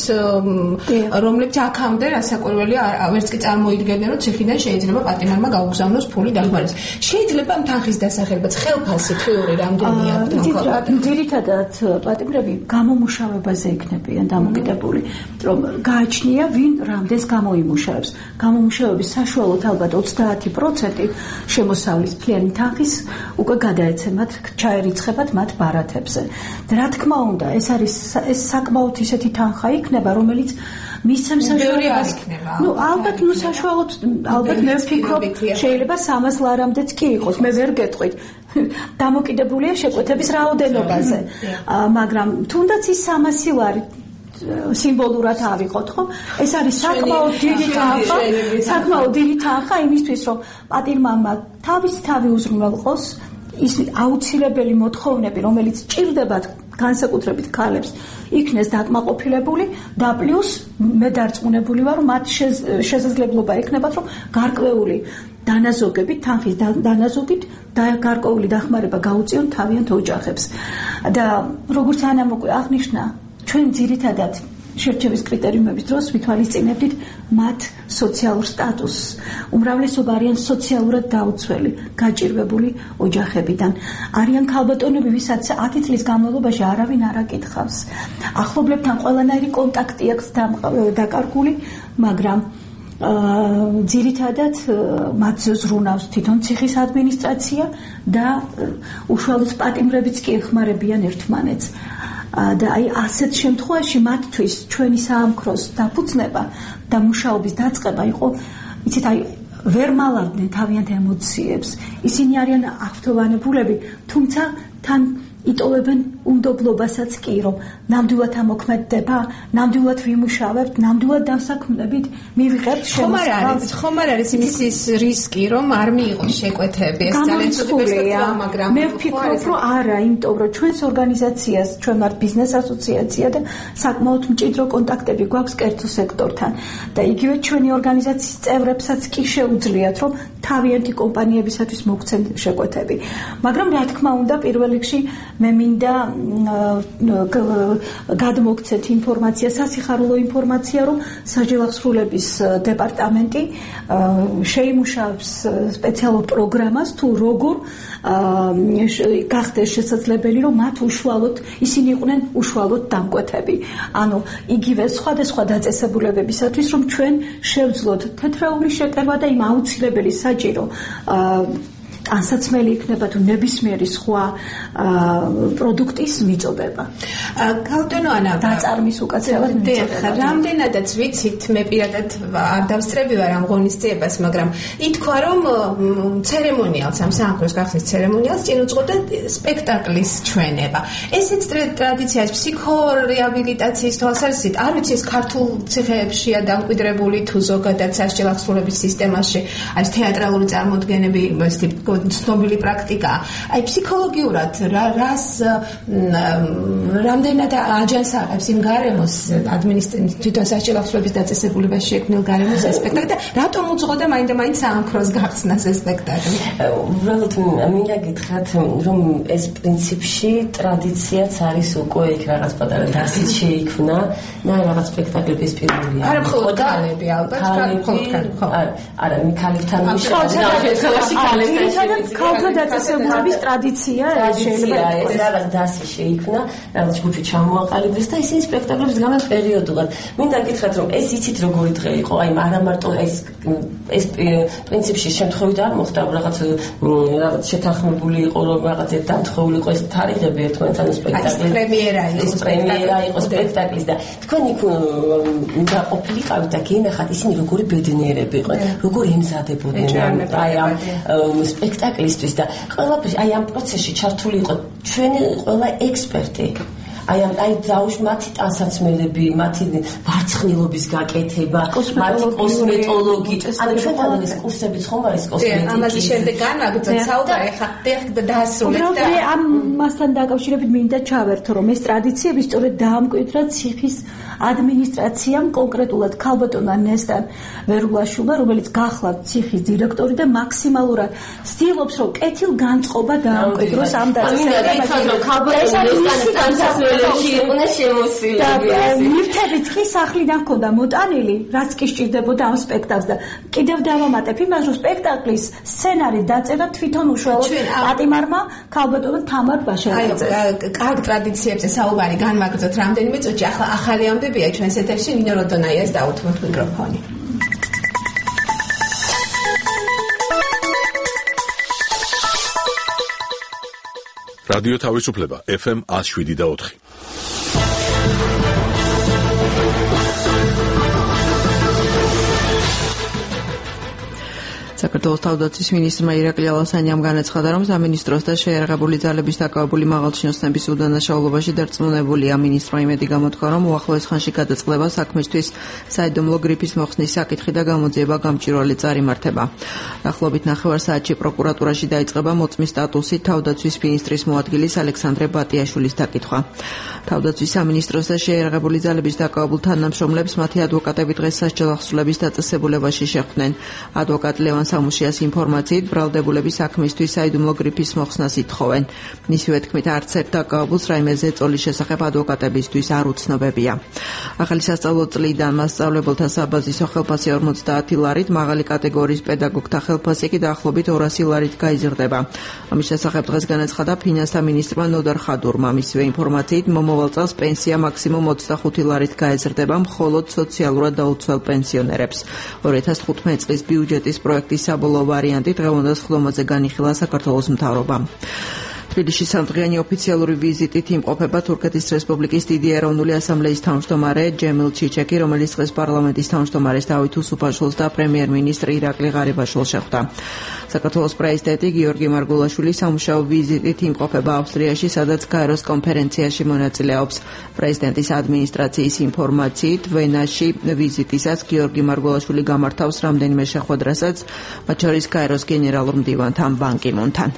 რომლებიც აქამდე რასაკვირველია ვერც კი წარმოიდგენდნენ რომ ციხიდან შეიძლება პატიმარმა გაუგზავნოს ფული დახმარებას. შეიძლება ამ თანხის დასახელებაც ხელფასით თეორია რამდენია ამ ძირითადად პატიმრები გამომუშავებაზე იქნებიან დამოკიდებული, რომ გააჩნია ვინ რამდენს გამოიმუშავებს. გამომუშავების საშუალოდ ალბათ ოცდაათი პროცენტი შემოსავლის მთლიანი თანხის უკვე გადაეცემათ, ჩაერიცხებათ მათ ბარათებზე. რა თქმა უნდა, ეს არის ეს საკმაოდ ისეთი თანხა იქნება, რომელიც მისცემს საშუალებას. ნუ ალბათ ნუ საშუალოდ ალბათ მე ვფიქრობ, შეიძლება სამას ლარამდეც კი იყოს, მე ვერ გეტყვით. დამოკიდებულია შეკვეთების რაოდენობაზე. მაგრამ თუნდაც ის სამასი ლარი სიმბოლურად ავიღოთ, ხო? ეს არის საკმაოდ დიდი თანხა, საკმაოდ დიდი თანხა იმისთვის, რომ პატიმარმა თავის თავი უზრუნველყოს ის აუცილებელი მოთხოვნები, რომელიც ჭირდებათ განსაკუთრებით ქალებს, იქნეს დაკმაყოფილებული და პლუს მე დარწმუნებული ვარ, რომ მათ შესაძლებლობა ექნებათ, რომ გარკვეული დანაზოგებით, თანხის დანაზოგით და გარკვეული დახმარება გაუწიონ თავიანთ ოჯახებს. და როგორც ანამ უკვე აღნიშნა, ჩვენ ძირითადად შერჩევის კრიტერიუმების დროს ვითვალისწინებდით მათ სოციალურ სტატუსს. უმრავლესობა არიან სოციალურად დაუცველი, გაჭირვებული ოჯახებიდან. არიან ქალბატონები, ვისაც ათი წლის განმავლობაში არავინ არ აკითხავს. ახლობლებთან ყველანაირი კონტაქტი აქვს დაკარგული, მაგრამ ძირითადად მათზე ზრუნავს თვითონ ციხის ადმინისტრაცია და უშუალოდ პატიმრებიც კი ეხმარებიან ერთმანეთს. და აი ასეთ შემთხვევაში მათთვის ჩვენი საამქროს დაფუძნება და მუშაობის დაწყება იყო, იცით, აი ვერ მალავდნენ თავიანთ ემოციებს. ისინი არიან აღფრთოვანებულები, თუმცა თან იტოვებენ უნდობლობასაც კი, რომ ნამდვილად ამოქმედდება, ნამდვილად ვიმუშავებთ, ნამდვილად დავსაქმნებით, მივიღებთ შემოსავალს. ხომ არ არის იმის ის რისკი, რომ არ მიიღოს შეკვეთები, ეს ძალიან ცუდი პერსპექტივა, მაგრამ მე ვფიქრობ, რომ არა, იმიტომ რომ ჩვენს ორგანიზაციას, ჩვენ ვართ ბიზნეს ასოციაცია და საკმაოდ მჭიდრო კონტაქტები გვაქვს კერძო სექტორთან და იგივე ჩვენი ორგანიზაციის წევრებსაც კი შეუძლიათ, რომ თავიანთი კომპანიებისათვის მოგცენ შეკვეთები. მაგრამ რა თქმა უნდა, პირველ რიგში მე მინდა გადმოგცეთ ინფორმაცია, სასიხარულო ინფორმაცია, რომ საჯელახსრულების დეპარტამენტი შეიმუშავებს სპეციალურ პროგრამას, თუ როგორ გახდეს შესაძლებელი, რომ მათ უშუალოდ ისინი იყვნენ უშუალოდ დამკვეთები. ანუ იგივე სხვადასხვა დაწესებულებებისათვის, რომ ჩვენ შევძლოთ თეთრეული შეკრება და იმ აუცილებელი საჭირო ანსაცმელი იქნება თუ ნებისმიერი სხვა პროდუქტის მიწოდება. ქალბატონო ანა, დაწარმის უკაცრავად მიწოდება. რამდენადაც ვიცით, მე პირადად არ დავსწრები ვარ ამ ღონისძიებას, მაგრამ ითქვა, რომ ცერემონიალს, ამ საამქროს გახსნის ცერემონიალს წინ უძღოდა სპექტაკლის ჩვენება. ესეც ტრადიცია, ფსიქორეაბილიტაციის თვალსაზრისით, არ ვიცი ეს ქართულ ციხეებშია დამკვიდრებული თუ ზოგადად სასჯელახსრულების სისტემაში არის თეატრალური წარმოდგენები, ცნობილი პრაქტიკა. აი ფსიქოლოგიურად რას რამდენად აჯანსაღებს იმ გარემოს ადმინისტრაციის თვითონ სასჯელახსრულების დაწესებულებაში შექმნილ გარემოს ეს სპექტაკლი და რატომ უძღოდა მაინდა-მაინც საამქროს გახსნას ეს სპექტაკლი? უბრალოდ მინდა გითხრათ, რომ ეს პრინციპში ტრადიციაც არის უკვე იქ რაღაც პატარა დასით შეიქმნა და რაღაც სპექტაკლების პირველია. არა მხოლოდ ქალები, ალბათ, მხოლოდ ქალები, ხო. არა, არა, ქალებთან მუშაობ და ხელში ქალებთან ქალთა დაწესებულების ტრადიცია შეიძლება ეს რაღაც დასი შეიქმნა, რაღაც ჯგუფი ჩამოაყალიბეს და ისინი სპექტაკლებს გამან პერიოდულად. მინდა გითხრათ რომ ეს იცით როგორი დღე იყო, აი არა მარტო ეს ეს პრინციპში შემთხვევით არ მოხდა, რაღაც რაღაც შეთანხმებული იყო, რომ რაღაც დამთხეული იყო ეს თარიღები ერთმანეთთან სპექტაკლის პრემიერა იყო, ეს პრემიერა იყო სპექტაკლის და თქვენ იქ დაყოფილიყავით და გინახათ ისინი როგორი ბედნიერები იყვნენ, როგორ ემზადებოდნენ აი ამ სპექტაკლისთვის და ყველაფერი აი ამ პროცესში ჩართული იყო ჩვენი ყველა ექსპერტი. აი ამ აი დაუშ მათი ტანსაცმელები, მათი ვარცხნილობის გაკეთება, მათი კოსმეტოლოგი, ანუ ჩვენთან ეს კურსებიც ხომ არის კოსმეტიკის. ამაზე შემდეგ განაგრძოთ საუბარი, ხა დაასრულეთ და ამ მასთან დაკავშირებით მინდა ჩავერთო, რომ ეს ტრადიციები სწორედ დაამკვიდრა ციხის ადმინისტრაციამ, კონკრეტულად ქალბატონმა ნესტან ვერულაშვილმა, რომელიც გახლავთ ციხის დირექტორი და მაქსიმალურად ცდილობს, რომ კეთილგანწყობა დაამკვიდროს ამ დაწესებულებაში. შეიყვნა შემოსილები. მივთებით კი სახლიდან ჰქონდა მოტანილი, რაც კი სჭირდებოდა ამ სპექტაკლს და კიდევ დავამატებ იმას, რომ სპექტაკლის სცენარი დაწერა თვითონ უშუალოდ პატიმარმა ქალბატონმა თამარ ბაშარაძეს. აი, კარგ ტრადიციებზე საუბარი განვაგრძოთ რამდენიმე წუთში. ახლა ახალი ამბებია ჩვენს ეთერში, ნინო როდონაიას დაუთმოთ მიკროფონი. რადიო თავისუფლება ეფ ემ one oh seven და four. საქართველოს თავდაცვის მინისტრმა ირაკლი ალასანიამ განაცხადა, რომ სამინისტროს და შეიარაღებული ძალების დაკავებული მაღალჩინოსნების უდანაშაულობაში დარწმუნებულია. მინისტრმა იმედი გამოთქვა, რომ უახლოეს ხანში გადაწყდება საქმისთვის საიდუმლო გრიფის მოხსნის საკითხი და გამოძიება გამჭვირვალე წარიმართება. დაახლოებით ნახევარ საათში პროკურატურაში დაიწყება მოწმის სტატუსით თავდაცვის მინისტრის მოადგილის ალექსანდრე ბატიაშვილის დაკითხვა. თავდაცვის სამინისტროს და შეიარაღებული ძალების დაკავებულ თანამშრომლებს მათი ადვოკატები დღეს სასჯელ ახსულების დაწესებულებაში შეხვდნენ. ადვოკატ ლევან სამუშიას ინფორმაციით ბრალდებულების საქმისთვის საიდუმლო გრიფის მოხსნას ითხოვენ. მისივე თქმით, არც ერთ დაკავებულს რაიმე ზეწოლის შესახებ ადვოკატებისთვის არ უცნობებია. ახალი სასწავლო წლიდან მასწავლებელთა საბაზისო ხელფასი ორმოცდაათი ლარით, მაღალი კატეგორიის პედაგოგთა ხელფასი კი დაახლოებით ორასი ლარით გაიზრდება. ამის შესახებ დღეს განაცხადა ფინანსთა მინისტრმა ნოდარ ხადურმა. მისივე ინფორმაციით, მომავალ წელს პენსია მაქსიმუმ ოცდახუთი ლარით გაეზრდება მხოლოდ სოციალურად დაუცველ პენსიონერებს. ორი ათას თხუთმეტი წლის ბიუჯეტის პროექტის საბოლოო ვარიანტი დღევანდელ სხდომაზე განიხილა საქართველოს მთავრობამ. თბილისში სამდღიანი ოფიციალური ვიზიტით იმყოფება თურქეთის რესპუბლიკის დიდი ეროვნული ასამბლეის თავმჯდომარე ჯემილ ჩიჩეკი, რომელიც დღეს პარლამენტის თავმჯდომარეს დავით უსუფაშვილს და პრემიერ-მინისტრ ირაკლი ღარიბაშვილს შეხვდა. საქართველოს პრეზიდენტი გიორგი მარგულაშვილი სამუშაო ვიზიტით იმყოფება ავსტრიაში, სადაც გაეროს კონფერენციაში მონაწილეობს. პრეზიდენტის ადმინისტრაციის ინფორმაციით, ვენაში ვიზიტისას გიორგი მარგულაშვილი გამართავს რამდენიმე შეხვედრასაც, მათ შორის გაეროს გენერალურ მდივანთან ბან კი მუნთან.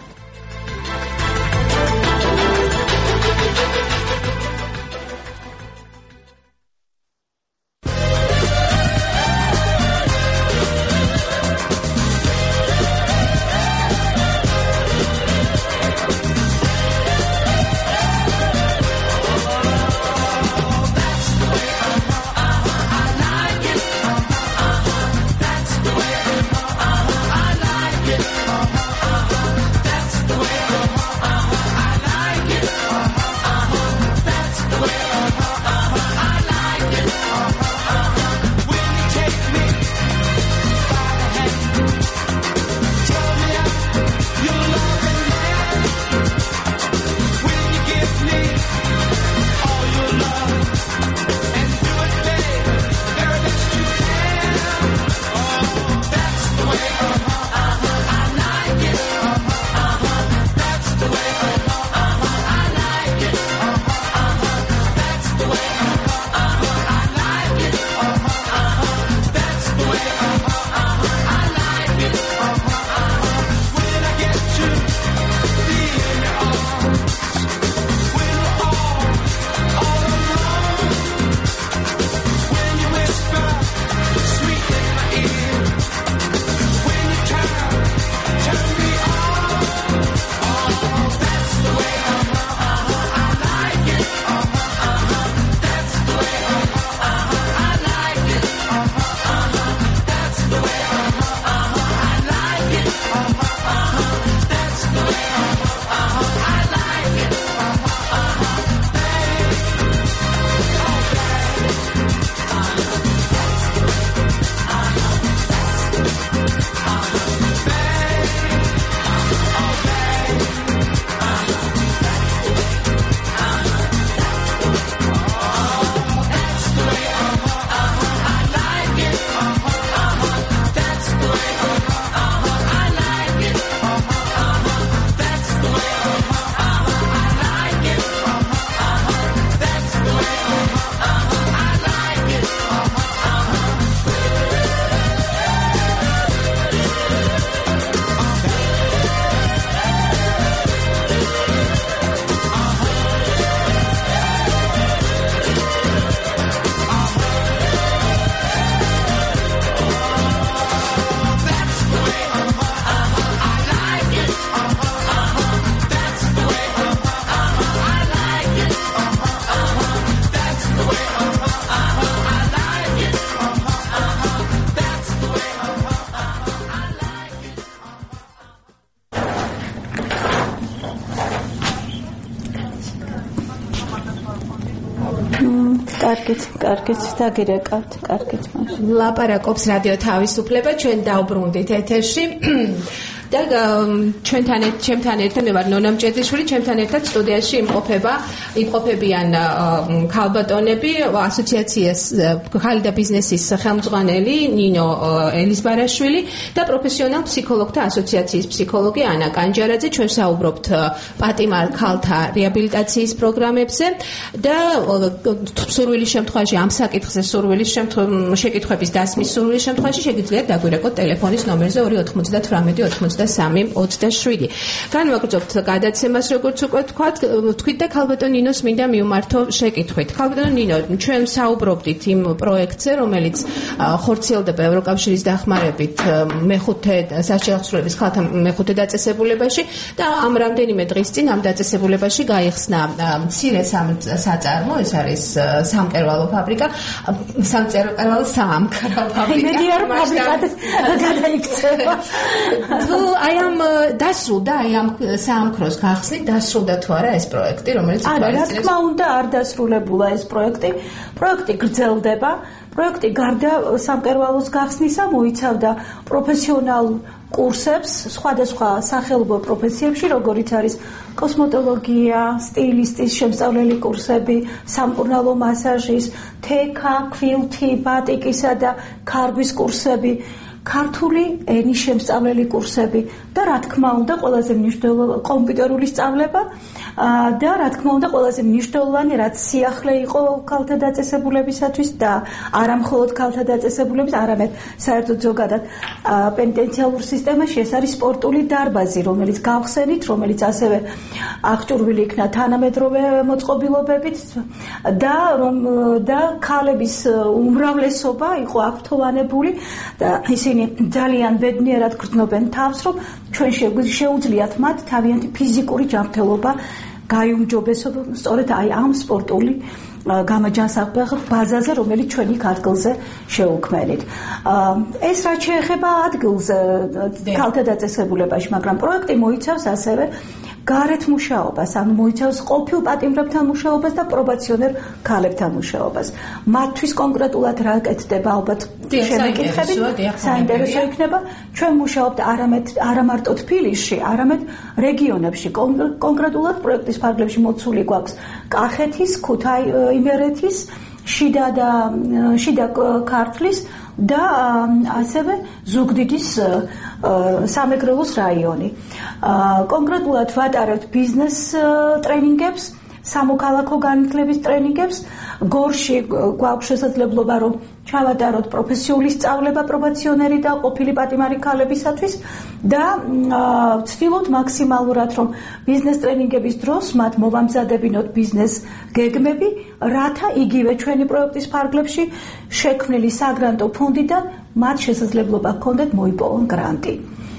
კარგით, კარგით, დაგირეკავთ, კარგით მაშინ. ლაპარაკობს რადიო თავისუფლება, ჩვენ დავბრუნდით ეთერში. და ჩვენთან ჩემთან ერთად მე ვარ ნონა მჭედლიშვილი, ჩემთან ერთად სტუდიაში იმყოფება, იმყოფებიან ქალბატონები, ასოციაციის ხალი და ბიზნესის ხელმძღვანელი ნინო ელისბარაშვილი და პროფესიონალ ფსიქოლოგთა ასოციაციის ფსიქოლოგი ანა კანჯარაძე. ჩვენ საუბრობთ პატიმარ ქალთა რეაბილიტაციის პროგრამებზე და სურვილის შემთხვევაში ამ საკითხზე სურვილის შეკითხვების დასმის სურვილის შემთხვევაში შეგიძლიათ დაგვირეკოთ ტელეფონის ნომერზე ორი ოცდაათი ოცდასამი ოცდაშვიდი. განვაგრძობთ გადაცემას, როგორც უკვე თქვათ, თქვით და ქალბატონ ნინოს მინდა მივმართო შეკითხვით. ქალბატონ ნინო, ჩვენ საუბრობდით იმ პროექტზე, რომელიც ხორციელდება ევროკავშირის დახმარებით მეხუთე სასჯელახსრულების ქალთა მეხუთე დაწესებულებაში და ამ რამდენიმე დღის წინ ამ დაწესებულებაში გაიხსნა მცირე საწარმო, ეს არის სამკერვალო ფაბრიკა, სამკერვალო საამქრო ფაბრიკა. იმედი არ ფაბრიკად გადაიქცევა. თუ აი ამ დასრულდა, აი ამ საამქროს გახსნით, დასრულდა თუ არა ეს პროექტი, რომელიც არა, რა თქმა უნდა, არ დასრულებულა ეს პროექტი. პროექტი გრძელდება. პროექტი გარდა სამკერვალოს გახსნისა მოიცავდა პროფესიონალურ კურსებს სხვადასხვა სახელმწიფო პროფესიებში, როგორიც არის კოსმეტოლოგია, სტილისტის შემსწავლელი კურსები, სამკურნალო მასაჟის, თექა, ქვილთი, ბატიკისა და ქარგვის კურსები, ქართული ენის შემსწავლელი კურსები და რა თქმა უნდა ყველაზე მნიშვნელოვანი კომპიუტერული სწავლება და რა თქმა უნდა ყველაზე მნიშვნელოვანი რაც სიახლე იყო ქალთა დაწესებულებისათვის და არა მხოლოდ ქალთა დაწესებულების, არამედ საერთოდ ზოგადად პენიტენციალურ სისტემაში ეს არის სპორტული დარბაზი, რომელიც გავხსენით, რომელიც ასევე აღჭურვილი იქნა თანამედროვე მოწყობილობებით და რომ და ქალების უმრავლესობა იყო აქტოვანებული და ისინი ძალიან ბედნიერად გრძნობენ თავს, რომ ჩვენ შეუძლიათ მათ თავიანთი ფიზიკური ჯანმრთელობა გაიუმჯობესოთ სწორედ აი ამ სპორტული გამაჯანსაღებელ ბაზაზე, რომელიც ჩვენ იქ ადგილზე შევუქმნით. ეს რაც შეეხება ადგილზე ქალთა დაწესებულებაში, მაგრამ პროექტი მოიცავს ასევე გარეთ მუშაობას, ანუ მოიცავს ყოფილ პატიმრებთან მუშაობას და პრობაციონერ ქალებთან მუშაობას. მათთვის კონკრეტულად რა კეთდება ალბათ შემეკითხები, საინტერესო იქნება. ჩვენ მუშაობთ არამედ არა მარტო თბილისში, არამედ რეგიონებში. კონკრეტულად პროექტის ფარგლებში მოცული გვაქვს კახეთის, ქუთაისის, შიდა და შიდა ქართლის და ასევე ზუგდიდის სამეგრელოს რაიონი. კონკრეტულად ვატარებთ ბიზნეს ტრენინგებს, სამოქალაქო განათლების ტრენინგებს, გორში გვაქვს შესაძლებლობა რომ ჩავატაროთ პროფესიული სწავლება პრობაციონერი და ყოფილი პატიმარი ქალებისათვის და ვცდილობთ მაქსიმალურად რომ ბიზნეს ტრენინგების დროს მათ მოვამზადებინოთ ბიზნეს გეგმები, რათა იგივე ჩვენი პროექტის ფარგლებში შექმნილი საგრანტო ფონდიდან მათ შესაძლებლობა ჰქონდეთ მოიპოვონ გრანტი.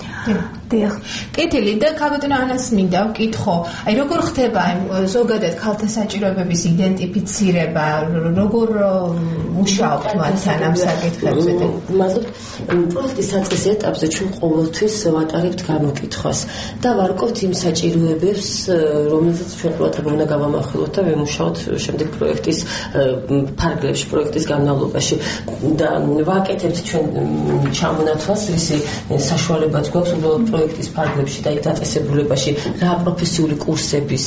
დიახ. კეთილი და ქალბატონ ანას მინდა ვკითხო, აი როგორ ხდება ზოგადად ქალთა საჭიროებების იდენტიფიცირება, როგორ მუშაობთ მათთან ამ საკითხებზე? მადლობთ. პროექტის საწყის ეტაპზე ჩვენ ყოველთვის ვატარებთ განუკითხვას და ვარკვევთ იმ საჭიროებებს, რომელზეც ჩვენ ყურადღება უნდა გავამახვილოთ და ვიმუშაოთ შემდეგ პროექტის ფარგლებში, პროექტის განმავლობაში და ვაკეთებთ ჩვენ ჩამონათვალს, ისი საშუალებაც გვაქვს უბრალოდ პროექტის ფარგლებში და დაწესებულებაში რა პროფესიული კურსების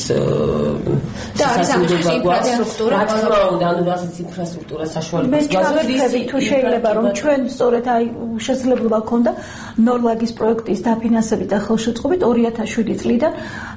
და ინფრასტრუქტურა, ანუ რასაც ინფრასტრუქტურა საშუალებას გვაქვს. თუ შეიძლება რომ ჩვენ სწორედ აი შესაძლებლობა გქონდა ნორლაგის პროექტის დაფინანსებით და ხელშეწყობით ორი ათას შვიდი წლიდან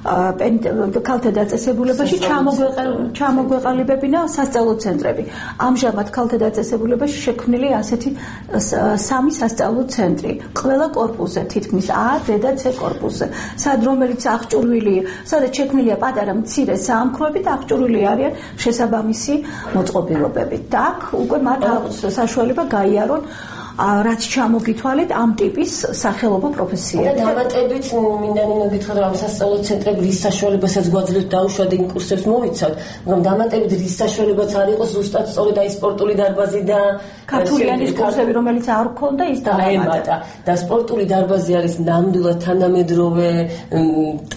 ქალთა დაწესებულებაში ჩამოგვეყალიბებინა სასწავლო ცენტრები. ამჟამად ქალთა დაწესებულებაში შექმნილი ასეთი სამი სასწავლო ცენტრი. ყველა კორპუსზე თითქმის A, D და C კორპუსზე, სად რომელიც აღჭურვილია, სადაც შექმნილია პატარა მცირე საამქროები და აღჭურვილი არიან შესაბამისი მოწყობილობებით. და აქ უკვე მათ აქვს საშუალება გაიარონ რაც ჩამოგითვალეთ ამ ტიპის სახელობო პროფესიები. და დამატებით მინდა ნინო გითხრათ რომ სასწავლო ცენტრები რის საშუალებასაც გვაძლევთ დაუშვათ იმ კურსებს მოვიცავთ, მაგრამ დამატებით რის საშუალებაც არ იყოს ზუსტად სწორედ აი სპორტული დარბაზი და ქართული ენის კურსები, რომელიც არ გქონდა ის დაემატა. და სპორტული დარბაზი არის ნამდვილად თანამედროვე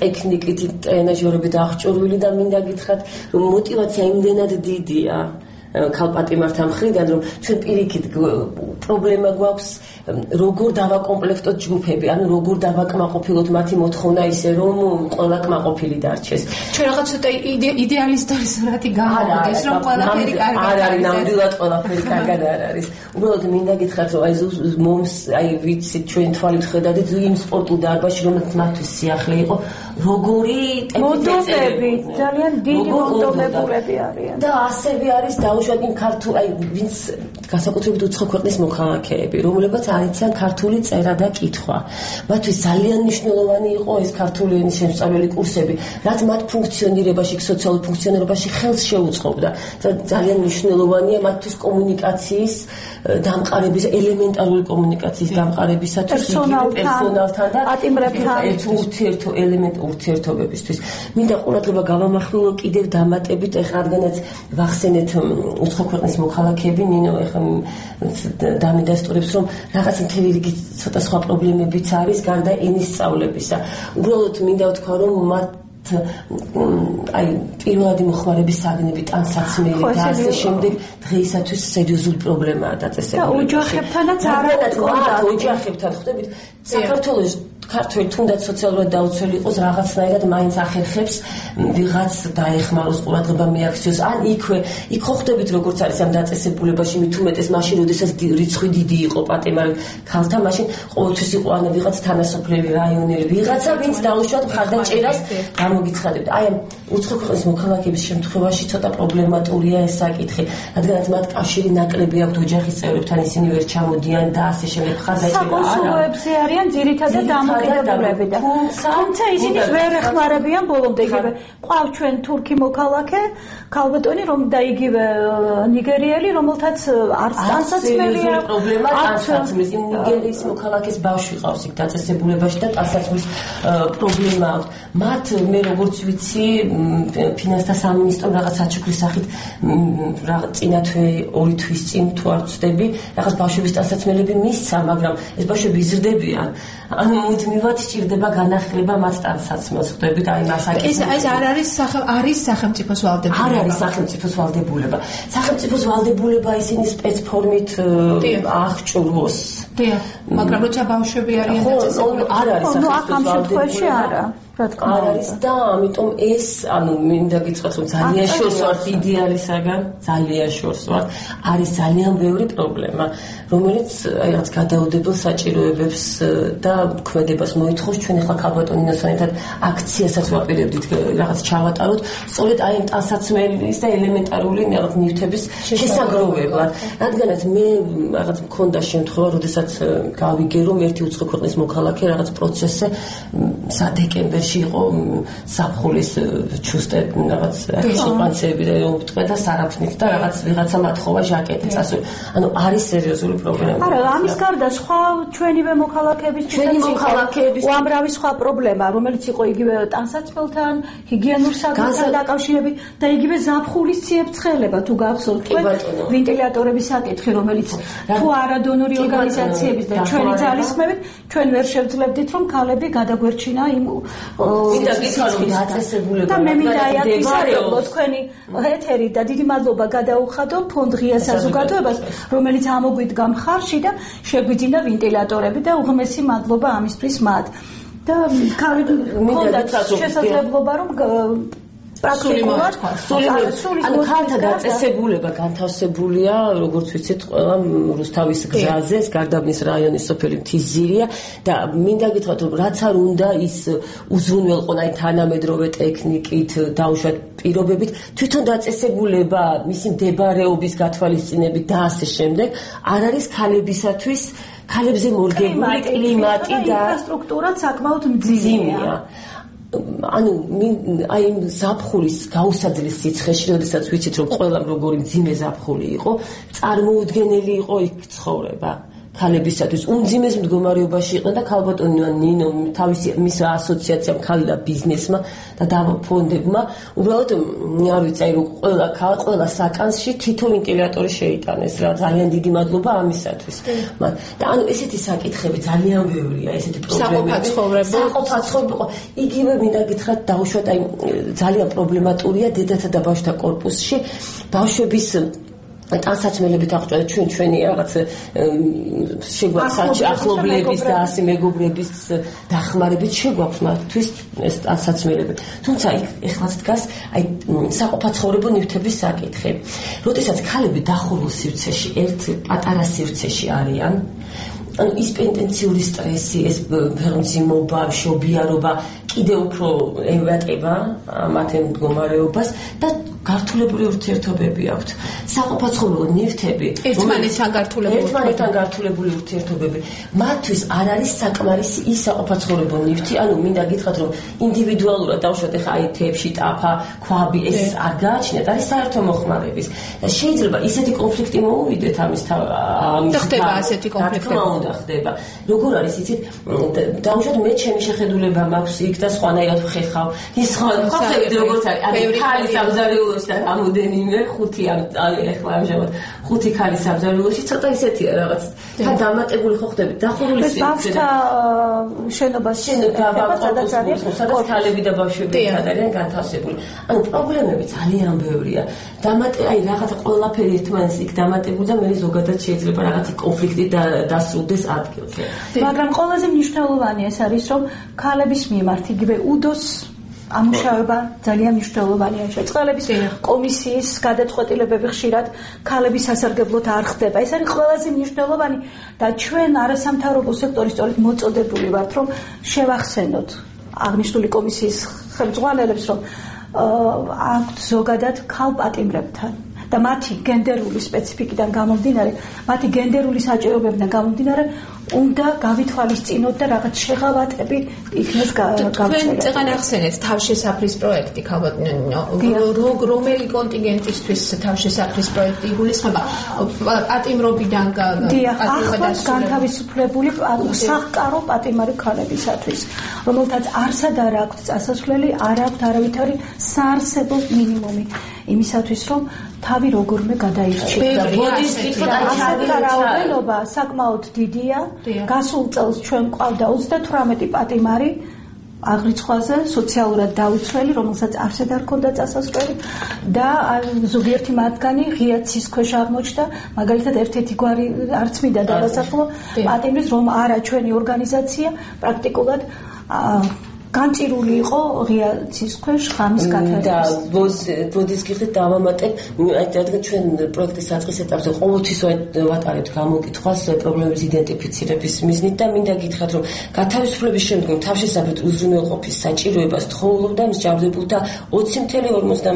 ტექნიკით ტრენაჟერები და აღჭურვილი და მინდა გითხრათ რომ мотиваცია იმდენად დიდია ქალპატიმართა მხრიდან, რომ ჩვენ პირიქით პრობლემა გვაქვს როგორ დავაკომპლექტოთ ჯგუფები, ანუ როგორ დავაკმაყოფილოთ მათი მოთხოვნა ისე, რომ ყველა კმაყოფილი დარჩეს. ჩვენ რაღაც ცოტა იდეალისტური სურათი გამოვიდეს, რომ ყველაფერი კარგად არ არის, ნამდვილად ყველაფერი კარგად არ არის. უბრალოდ მინდა გითხრათ, რომ აი მომს, აი ვიცით ჩვენ თვალით ხედავთ იმ სპორტულ დარბაზში, რომელსაც მათთვის სიახლე იყო, როგორი მოდომები, ძალიან დიდი მოდომებულები არიან. და ასევე არის დაუშვათ იმ ქართულ, აი ვინც განსაკუთრებით უცხო ქვეყნის მოქალაქეები, რომლებიც არ იციან ქართული წერა და კითხვა. მათთვის ძალიან მნიშვნელოვანი იყო ეს ქართული ენის შემსწავლელი კურსები, რაც მათ ფუნქციონირებაში, სოციალურ ფუნქციონირებაში ხელს შეუწყობდა. ძალიან მნიშვნელოვანია მათთვის კომუნიკაციის დამყარების, ელემენტარული კომუნიკაციის დამყარებისათვის, პერსონალთან და პატიმრებთან ერთ ურთიერთო ელემენტ ურთიერთობებისთვის. მინდა ყურადღება გავამახვილო კიდევ დამატებით, ეხლა რადგანაც ვახსენეთ უცხო ქვეყნის მოქალაქეები, ნინო ეხლა დამიდასტურებს, რომ რაღაც მთელი რიგი ცოტა სხვა პრობლემებიც არის გარდა ენის სწავლებისა. უბრალოდ მინდა ვთქვა, რომ მათ აი პირველადი მოხმარების საგნები, ტანსაცმელი და ასე შემდეგ დღეისათვის სერიოზული პრობლემაა დაწესებული. და ოჯახებთანაც არ არის კონტაქტი. ოჯახებთან ხვდებით საქართველოს ქართველი თუნდაც სოციალურად დაუცველი იყოს რაღაცნაირად მაინც ახერხებს ვიღაც დაეხმაროს ყურადღება მიაქციოს ან იქვე იქ ხო ხვდებით როგორც არის ამ დაწესებულებაში მით უმეტეს მაშინ როდესაც რიცხვი დიდი იყო პატიმარ ქალთა მაშინ ყოველთვის იყო ან ვიღაც თანასოფლელი რაიონელი ვიღაცა ვინც დაუშვათ მხარდაჭერას გამოგიცხადებდა აი ამ უცხო ქვეყნის მოქალაქეების შემთხვევაში ცოტა პრობლემატურია ეს საკითხი რადგანაც მათ კავშირი ნაკლები აქვთ ოჯახის წევრებთან ისინი ვერ ჩამოდიან და ასე შემდეგ მხარდაჭერა არა საკონსულოებზე არიან ძირითადად დამოკიდებულები და თუმცა ისინი ვერ ეხმარებიან ბოლომდე იგივე ყავს ჩვენ თურქი მოქალაქე ქალბატონი რომ და იგივე ნიგერიელი რომელთაც არც ტანსაცმელი აქვს პრობლემა ტანსაცმლის ნიგერიის მოქალაქეს ბავშვი ყავს იქ დაწესებულებაში და ტანსაცმლის პრობლემა აქვს მათ მე როგორც ვიცი ფინანსთა სამინისტრომ რაღაც საჩუქრის სახით რაღაც წინა თვე ორი თვის წინ თუ არ ვცდები რაღაც ბავშვების ტანსაცმელები მისცა მაგრამ ეს ბავშვები იზრდებიან ანუ მუდმივად სჭირდება განახლება მათ ტანსაცმელს ხვდებით აი მასაკის ეს ეს არ არის არის სახელმწიფოს ვალდებულება არ არის სახელმწიფოს ვალდებულება სახელმწიფოს ვალდებულება ისინი სპეცფორმით აღჭურვოს დიახ მაგრამ როცა ბავშვები არიან დაწესებული არ არის სახელმწიფოს ვალდებულება არა არ არის და ამიტომ ეს ანუ მინდა გითხრათ რომ ძალიან შორს ვართ იდეალისაგან ძალიან შორს ვართ არის ძალიან ბევრი პრობლემა რომელიც აი რაც გადაუდებელ საჭიროებებს და ქმედებას მოითხოვს ჩვენ ახლა ქალბატონინასთან ერთად აქციასაც ვაპირებდით რაღაც ჩავატაროთ სწორედ აი ამ ტანსაცმელის და ელემენტარული რაღაც ნივთების შესაგროვებლად რადგანაც მე რაღაც მქონდა შემთხვევა როდესაც გავიგე რომ ერთი უცხო ქვეყნის მოქალაქე რაღაც პროცესზე სადეკემბერში იყო საფხულის ჩუსტე რაღაც სუპანცები და უთქვა და სარაფნით და რაღაც ვიღაცა მათხოვა ჟაკეტი წასული. ანუ არის სერიოზული პრობლემა. არა, ამის გარდა სხვა ჩვენივე მოქალაქეების ჩვენი მოქალაქეების უამრავი სხვა პრობლემა, რომელიც იყო იგივე ტანსაცმელთან, ჰიგიენურ საგნებთან დაკავშირებით და იგივე ზაფხულის ციებ-ცხელება თუ გახსოვთ თქვენ ვენტილატორების საკითხი, რომელიც თუ არადონორი ორგანიზაციების და ჩვენი ძალისხმევით ჩვენ ვერ შევძლებდით რომ ქალები გადაგვერჩინა იმ მინდა გითხრათ რომ დაწესებულება და მე მინდა აიათვისებო თქვენი ეთერი და დიდი მადლობა გადაუხადო ფონდ ღია საზოგადოებას რომელიც ამოგვიდგა მხარში და შეგვიძინა ვენტილატორები და უღმესი მადლობა ამისთვის მათ და მინდა შესაძლებლობა რომ პრაქტიკულად ანუ ქალთა დაწესებულება განთავსებულია როგორც ვიცით ყველა რუსთავის გზაზე გარდაბნის რაიონის სოფელი მთისძირია და მინდა გითხრათ რომ რაც არ უნდა ის უზრუნველყო აი თანამედროვე ტექნიკით დაუშვათ პირობებით თვითონ დაწესებულება მისი მდებარეობის გათვალისწინებით და ასე შემდეგ არ არის ქალებისათვის ქალებზე მორგებული კლიმატი და ინფრასტრუქტურა საკმაოდ მძიმეა ანუ აი ზაფხულის გაუსაძლის სიცხეში, როდესაც ვიცით რომ ყველამ როგორი მძიმე ზაფხული იყო, წარმოუდგენელი იყო იქ ცხოვრება. ქალებისათვის უმძიმეს მდგომარეობაში იყვნენ და ქალბატონი ნინო თავისი მის ასოციაციამ ქალი და ბიზნესმა და დავფონდებმა უბრალოდ არ ვიცი აი რომ ყველა ყველა საკანსში თითო ვენტილატორი შეიტანეს რა ძალიან დიდი მადლობა ამისათვის და ანუ ესეთი საკითხები ძალიან ბევრია ესეთი პრობლემები საყოფაცხოვრებო იგივე მინდა გითხრათ დაუშვათ აი ძალიან პრობლემატურია დედათა და ბავშვთა კორპუსში ბავშვების ტანსაცმელებით აღჭურვეთ ჩვენ ჩვენი რაღაც შეგვაქვს ახლობლების და ასე მეგობრების დახმარებით შეგვაქვს მათთვის ეს ტანსაცმელები. თუმცა ეხლა დგას აი საყოფაცხოვრებო ნივთების საკითხი. როდესაც ქალები დახურულ სივრცეში ერთ პატარა სივრცეში არიან, ანუ ის პენტენციური სტრესი, ეს ფერმზიმობა, შობიარობა კიდევ უფრო ევატება მათ მდგომარეობას და გართულებული ურთიერთობები აქვთ. საყოფაცხოვრებო ნივთები, ერთმანეთთან გართულებული ერთმანეთთან გართულებული ურთიერთობები. მათთვის არ არის საკმარისი ის საყოფაცხოვრებო ნივთი, ანუ მინდა გითხრათ, რომ ინდივიდუალურად დავუშვათ ახლა აი თებში ტაფა, ქვაბი, ეს არ გააჩნიათ, არის საერთო მოხმარების. და შეიძლება ისეთი კონფლიქტი მოუვიდეთ ამის ამის ხდება ასეთი კონფლიქტი. უნდა ხდება. როგორ არის იცით, დავუშვათ მე ჩემი შეხედულება მაქვს იქ და სხვანაირად ვხეხავ. ის ხო ხოხებით როგორც არის, აი ქალი სამზარეულოში და რამოდენიმე ხუთი ახლა ამჟამად ხუთი ქალი სამზარეულოში ცოტა ისეთია რაღაც. და დამატებული ხო ხდებით, დახურული ბავშვთა შენობას შენობა სადაც არის, სადაც ქალები და ბავშვები არიან განთავსებული. ანუ პრობლემები ძალიან ბევრია. დამატე აი რაღაც ყველაფერი ერთმანეთს იქ დამატებული და მე ზოგადად შეიძლება რაღაცი კონფლიქტი დასრულდეს ადგილზე. მაგრამ ყველაზე მნიშვნელოვანი ეს არის, რომ ქალების მიმართ იგივე უდოს ამუშავება ძალიან მნიშვნელოვანია. შეწყალების კომისიის გადაწყვეტილებები ხშირად ქალების სასარგებლოდ არ ხდება. ეს არის ყველაზე მნიშვნელოვანი და ჩვენ არასამთავრობო სექტორის სწორედ მოწოდებული ვართ, რომ შევახსენოთ აღნიშნული კომისიის ხელმძღვანელებს, რომ აქვთ ზოგადად ქალპატიმრებთან და მათი გენდერული სპეციფიკიდან გამომდინარე, მათი გენდერული საჭიროებებიდან გამომდინარე, უნდა გავითვალისწინოთ და რაღაც შეღავათები იქნეს გავწერეთ. თქვენ წეგან ახსენეთ თავშესაფრის პროექტი, რომელი კონტინგენტისთვის თავშესაფრის პროექტი იგულისხმება? პატიმრობიდან ახლად განთავისუფლებული სახკარო პატიმარი ქალებისათვის, რომელთაც არსად არ აქვთ წასასვლელი, არ აქვთ არავითარი საარსებო მინიმუმი იმისათვის, რომ თავი როგორმე გადაირჩიოს. ასეთი რაოდენობა საკმაოდ დიდია. გასულ წელს ჩვენ ყავდა ოცდათვრამეტი პატიმარი აღრიცხვაზე, სოციალურად დაუცველი, რომელსაც არსად არ ჰქონდა წასასვლელი და ზოგიერთი მათგანი ღია ცის ქვეშ აღმოჩნდა, მაგალითად ერთ-ერთი გვარი არც მინდა დავასახელო პატიმრის, რომ არა ჩვენი ორგანიზაცია პრაქტიკულად განწირული იყო ღია ცის ქვეშ ღამის გათვალისწინებას. და ბოდის გიხდით დავამატებ, აი რადგან ჩვენ პროექტის საწყის ეტაპზე ყოველთვის ვატარებთ გამოკითხვას პრობლემების იდენტიფიცირების მიზნით და მინდა გითხრათ, რომ გათავისუფლების შემდგომ თავშესაფრით უზრუნველყოფის საჭიროებას თხოვობდა მსჯავრდებულთა ოცი ოცდაათი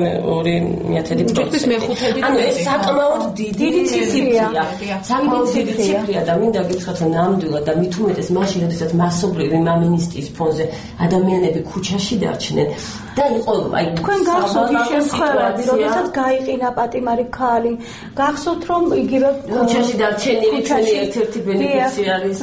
პროცენტი. ანუ ეს საკმაოდ დიდი ციფრია. საკმაოდ დიდი ციფრია და მინდა გითხრათ, რომ ნამდვილად და მით უმეტეს მაშინ, როდესაც მასობრივი მამინისტრის ფონზე ადამიანები ქუჩაში დარჩნენ და იყო აი თქვენ გახსოვთ ის შემთხვევები, როდესაც გაიყინა პატიმარი ქალი, გახსოვთ რომ იგივე ქუჩაში დარჩენილი ჩვენი ერთ-ერთი ბენეფიციარის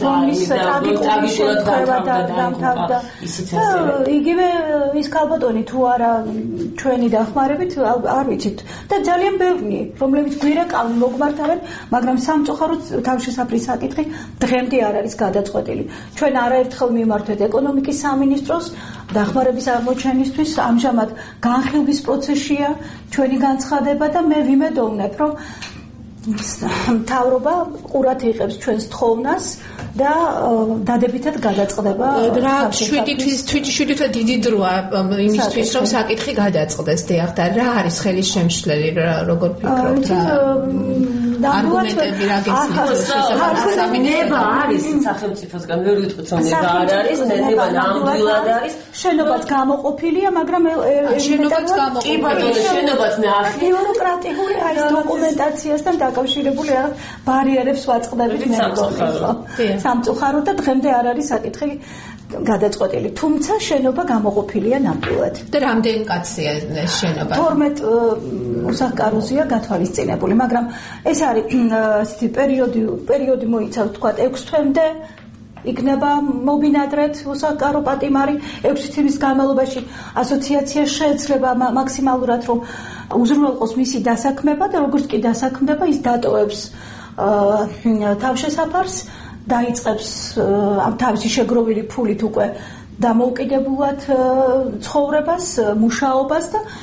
დამთავრდა. იგივე ის ქალბატონი თუ არა ჩვენი დახმარებით არ ვიცით და ძალიან ბევრი, რომლებიც გვირეკავენ მოგმართავენ, მაგრამ სამწუხაროდ თავშესაფრის საკითხი დღემდე არ არის გადაწყვეტილი. ჩვენ არაერთხელ მიმართვეთ ეკონომიკის სამინისტროს დახმარების აღმოჩენისთვის, ამჟამად განხილვის პროცესია ჩვენი განცხადება და მე ვიმედოვნებ, რომ მთავრობა ყურად იღებს ჩვენს თხოვნას და დადებითად გადაწყდება. რა შვიდი თვე დიდი დროა იმისთვის, რომ საკითხი გადაწყდეს. დიახ, რა არის ხელის შემშლელი, როგორ ფიქრობთ? არგუმენტები რა გესმის? ნება არის სახელმწიფოსგან, ვერ ვიტყვით რომ ნება არ არის, ნება ნამდვილად არის. შენობაც გამოყოფილია, მაგრამ შენობაც გამოყოფილია. შენობაც ნახე. ბიუროკრატიული არის დოკუმენტაციასთან დაკავშირებული რაღაც ბარიერებს ვაწყდებით მე მგონი. სამწუხაროდ და დღემდე არ არის საკითხი გადაწყვეტილი. თუმცა შენობა გამოყოფილია ნამდვილად. და რამდენი კაცია ეს შენობა? თორმეტ უსახკაროზეა გათვალისწინებული, მაგრამ ეს არის ასეთი პერიოდი პერიოდი მოიცავს თქვა ექვს თვემდე იქნება მობინადრეთ უსახკარო პატიმარი. ექვსი თვის განმავლობაში ასოციაცია შეეცლება მაქსიმალურად რომ უზრუნველყოს მისი დასაქმება და როგორც კი დასაქმდება ის დატოვებს თავშესაფარს, დაიწყებს ამ თავისი შეგროვილი ფულით უკვე დამოუკიდებლად ცხოვრებას, მუშაობას და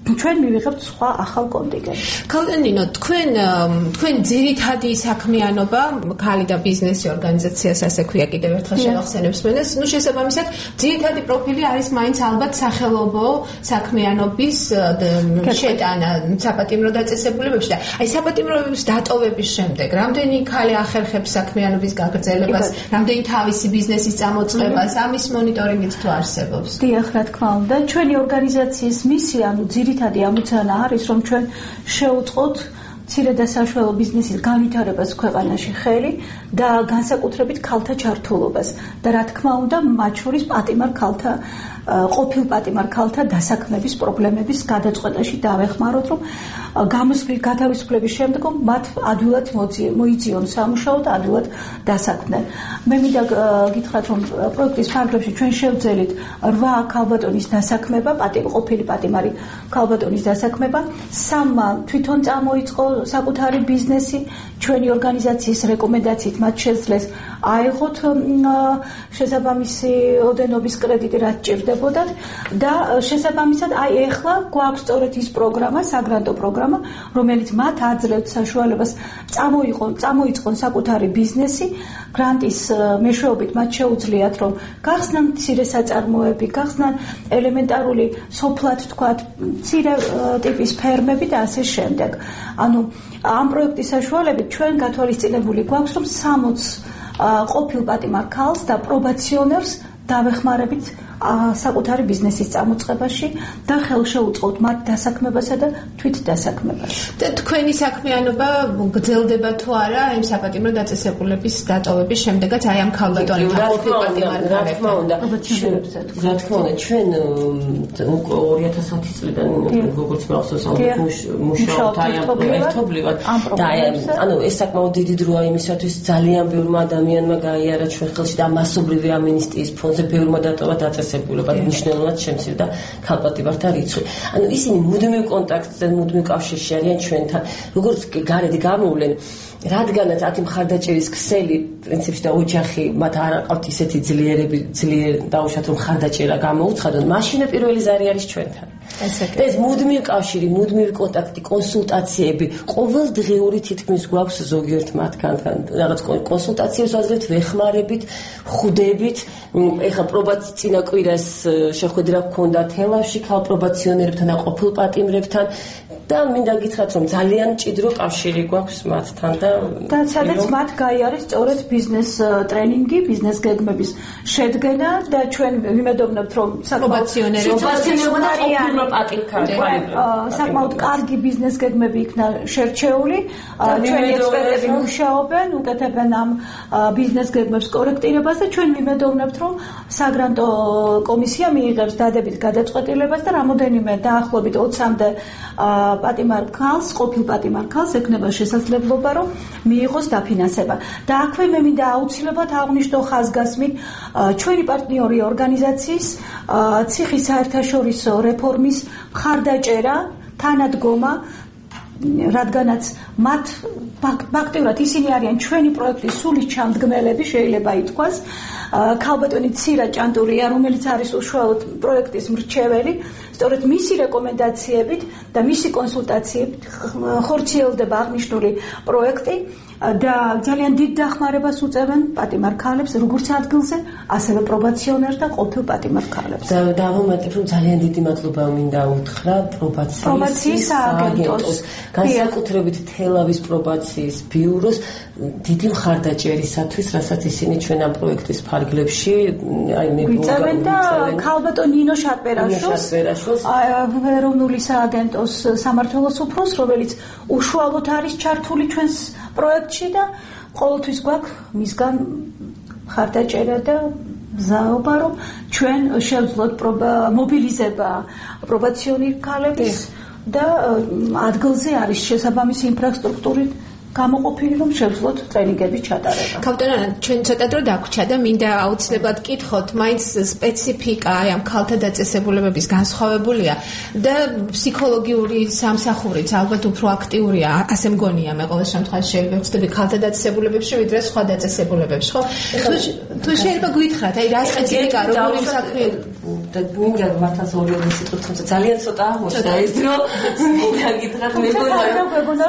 ჩვენ მივიღებთ სხვა ახალ კონტინგენტს. ქალბატონო, თქვენ თქვენ ძირითადი საქმიანობა, ქალი და ბიზნესი ორგანიზაციას ასე ქვია კიდევ ერთხელ შევახსენებს მენეს, ну შესაბამისად ძირითადი პროფილი არის მაინც ალბათ სახელობო საქმიანობის შეტანა საპატიმრო დაწესებულებებში და აი საპატიმროების დატოვების შემდეგ რამდენი ქალი ახერხებს საქმიანობის გაგრძელებას, რამდენი თავისი ბიზნესის წამოწყებას, ამის მონიტორინგიც თუ არსებობს? დიახ, რა თქმა უნდა, ჩვენი ორგანიზაციის მისია, ანუ ძირითადი ამოცანა არის, რომ ჩვენ შევუწყოთ მცირე და საშუალო ბიზნესის განვითარებას ქვეყანაში ხელი და განსაკუთრებით ქალთა ჩართულობას და რა თქმა უნდა, მათ შორის პატიმარ ქალთა ყოფილ პატიმარ ქალთა დასაქმების პრობლემების გადაწყვეტაში დავეხმაროთ, რომ გამოსვლით გათავისუფლების შემდგომ მათ ადვილად მოიძიონ სამუშაო და ადვილად დასაქმდნენ. მე მინდა გითხრათ, რომ პროექტის ფარგლებში ჩვენ შევძელით რვა ქალბატონის დასაქმება, ყოფილი პატიმარი ქალბატონის დასაქმება, სამმა თვითონ წამოიწყო საკუთარი ბიზნესი, ჩვენი ორგანიზაციის რეკომენდაციით მათ შეძლეს აეღოთ შესაბამისი ოდენობის კრედიტი, რაც ჭირდებოდათ და შესაბამისად აი ეხლა გვაქვს სწორედ ის პროგრამა, საგრანტო პროგრამა, რომელიც მათ აძლევთ საშუალებას წამოიყვონ, წამოიწყონ საკუთარი ბიზნესი, გრანტის მეშვეობით მათ შეუძლიათ, რომ გახსნან მცირე საწარმოები, გახსნან ელემენტარული სოფლად თქვათ, მცირე ტიპის ფერმები და ასე შემდეგ. ანუ ამ პროექტის საშუალებით ჩვენ გათვალისწინებული გვაქვს, რომ სამოც ყოფილ პატიმარ ქალს და პრობაციონერს დავეხმარებით საკუთარი ბიზნესის წამოწყებაში და ხელშეუწყოთ მათ დასაქმებასა და თვით დასაქმებას. და თქვენი საქმიანობა გრძელდება თუ არა იმ საპატიმრო დაწესებულების დატოვების შემდეგაც აი ამ ქალბატონებთან ყოფილ პატიმარ რა თქმა უნდა, რა თქმა უნდა, ჩვენ ორი ათას ათი წლიდან როგორც მახსოვს მუშაობთ აი ამ ერთობლივად და ანუ ეს საკმაოდ დიდი დროა იმისათვის ძალიან ბევრმა ადამიანმა გაიარა ჩვენ ხელში და მასობრივი ამინისტიის ფონდზე ბევრმა დატოვა დაწესებულება მნიშვნელოვნად შემცირდა ქალპატიმართა რიცხვი. ანუ ისინი მუდმივ კონტაქტზე, მუდმივ კავშირში არიან ჩვენთან. როგორც გარეთ გამოვლენ, რადგანაც ათი მხარდაჭერის ქსელი პრინციპში და ოჯახი მათ არ აყავთ ისეთი ძლიერები, ძლიერ დაუშვათ რომ მხარდაჭერა გამოუცხადონ, მაშინ პირველი ზარი არის ჩვენთან. ეს მუდმივ კავშირი, მუდმივი კონტაქტი, კონსულტაციები, ყოველდღიური თითქმის გვაქვს ზოგიერთ მათგანთან რაღაც კონსულტაციებს ვაძლევთ, ვეხმარებით, ხვდებით. ეხლა პრობაციის წინა კვირას შეხვედრა გქონდა თელავში ქალ პრობაციონერებთან და ყოფილ პატიმრებთან და მინდა გითხრათ, რომ ძალიან მჭიდრო კავშირი გვაქვს მათთან და და სადაც მათ გაიარეს სწორედ ბიზნეს ტრენინგი, ბიზნეს გეგმების შედგენა და ჩვენ ვიმედოვნებთ, რომ საკმაოდ კარგი ბიზნეს გეგმები იქნა შერჩეული. ჩვენი ექსპერტები მუშაობენ, უკეთებენ ამ ბიზნეს გეგმებს კორექტირებას და ჩვენ ვიმედოვნებთ, რომ საგრანტო კომისია მიიღებს დადებით გადაწყვეტილებას და რამოდენიმე დაახლოებით ოცამდე პატიმარ ქალს, ყოფილ პატიმარ ქალს ექნება შესაძლებლობა, რომ მიიღოს დაფინანსება. და აქვე მე მინდა აუცილებლად აღვნიშნო ხაზგასმით ჩვენი პარტნიორი ორგანიზაციის ციხის საერთაშორისო რეფორმის მხარდაჭერა, თანადგომა, რადგანაც მათ ფაქტიურად ისინი არიან ჩვენი პროექტის სული ჩამდგმელები, შეიძლება ითქვას. ქალბატონი ცირა ჭანტურია, რომელიც არის უშუალოდ პროექტის მრჩეველი, სწორედ მისი რეკომენდაციებით და მისი კონსულტაციებით ხორციელდება აღნიშნული პროექტი და ძალიან დიდ დახმარებას უწევენ პატიმარ ქალებს, როგორც ადგილზე, ასევე პრობაციონერ და ყოფილ პატიმარ ქალებს. და დავუმატებ, რომ ძალიან დიდი მადლობა მინდა უთხრა პრობაციის აგენტოს, განსაკუთრებით თელავის პრობაციის ბიუროს დიდი მხარდაჭერისათვის, რასაც ისინი ჩვენ ამ პროექტის ფარგლებში აი მე გვიწევენ და ქალბატონ ნინო შატპერაშოს, ეროვნული სააგენტოს სამმართველოს უფროს, რომელიც უშუალოდ არის ჩართული ჩვენს პროექტში და ყოველთვის გვაქვს მისგან მხარდაჭერა და მზაობა, რომ ჩვენ შევძლოთ მობილიზება პრობაციონერ ქალების და ადგილზე არის შესაბამისი ინფრასტრუქტურით გამოყოფილი, რომ შევძლოთ ტრენინგების ჩატარება. ქალბატონო, ჩვენ ცოტა დრო დაგვრჩა და მინდა აუცილებლად გკითხოთ, მაინც სპეციფიკა აი ამ ქალთა დაწესებულებების განსხვავებულია და ფსიქოლოგიური სამსახურიც ალბათ უფრო აქტიურია, ასე მგონია, მე ყოველ შემთხვევაში შეიძლება ვწდები ქალთა დაწესებულებებში, ვიდრე სხვა დაწესებულებებში, ხო? თუ შეიძლება გვითხრათ, აი რა სპეციფიკა, როგორი საქმე და მინდა მართლაც ორი-ორი სიტყვით თუმცა ძალიან ცოტა აღმოჩნდა ეს დრო მინდა გითხრათ მეგონა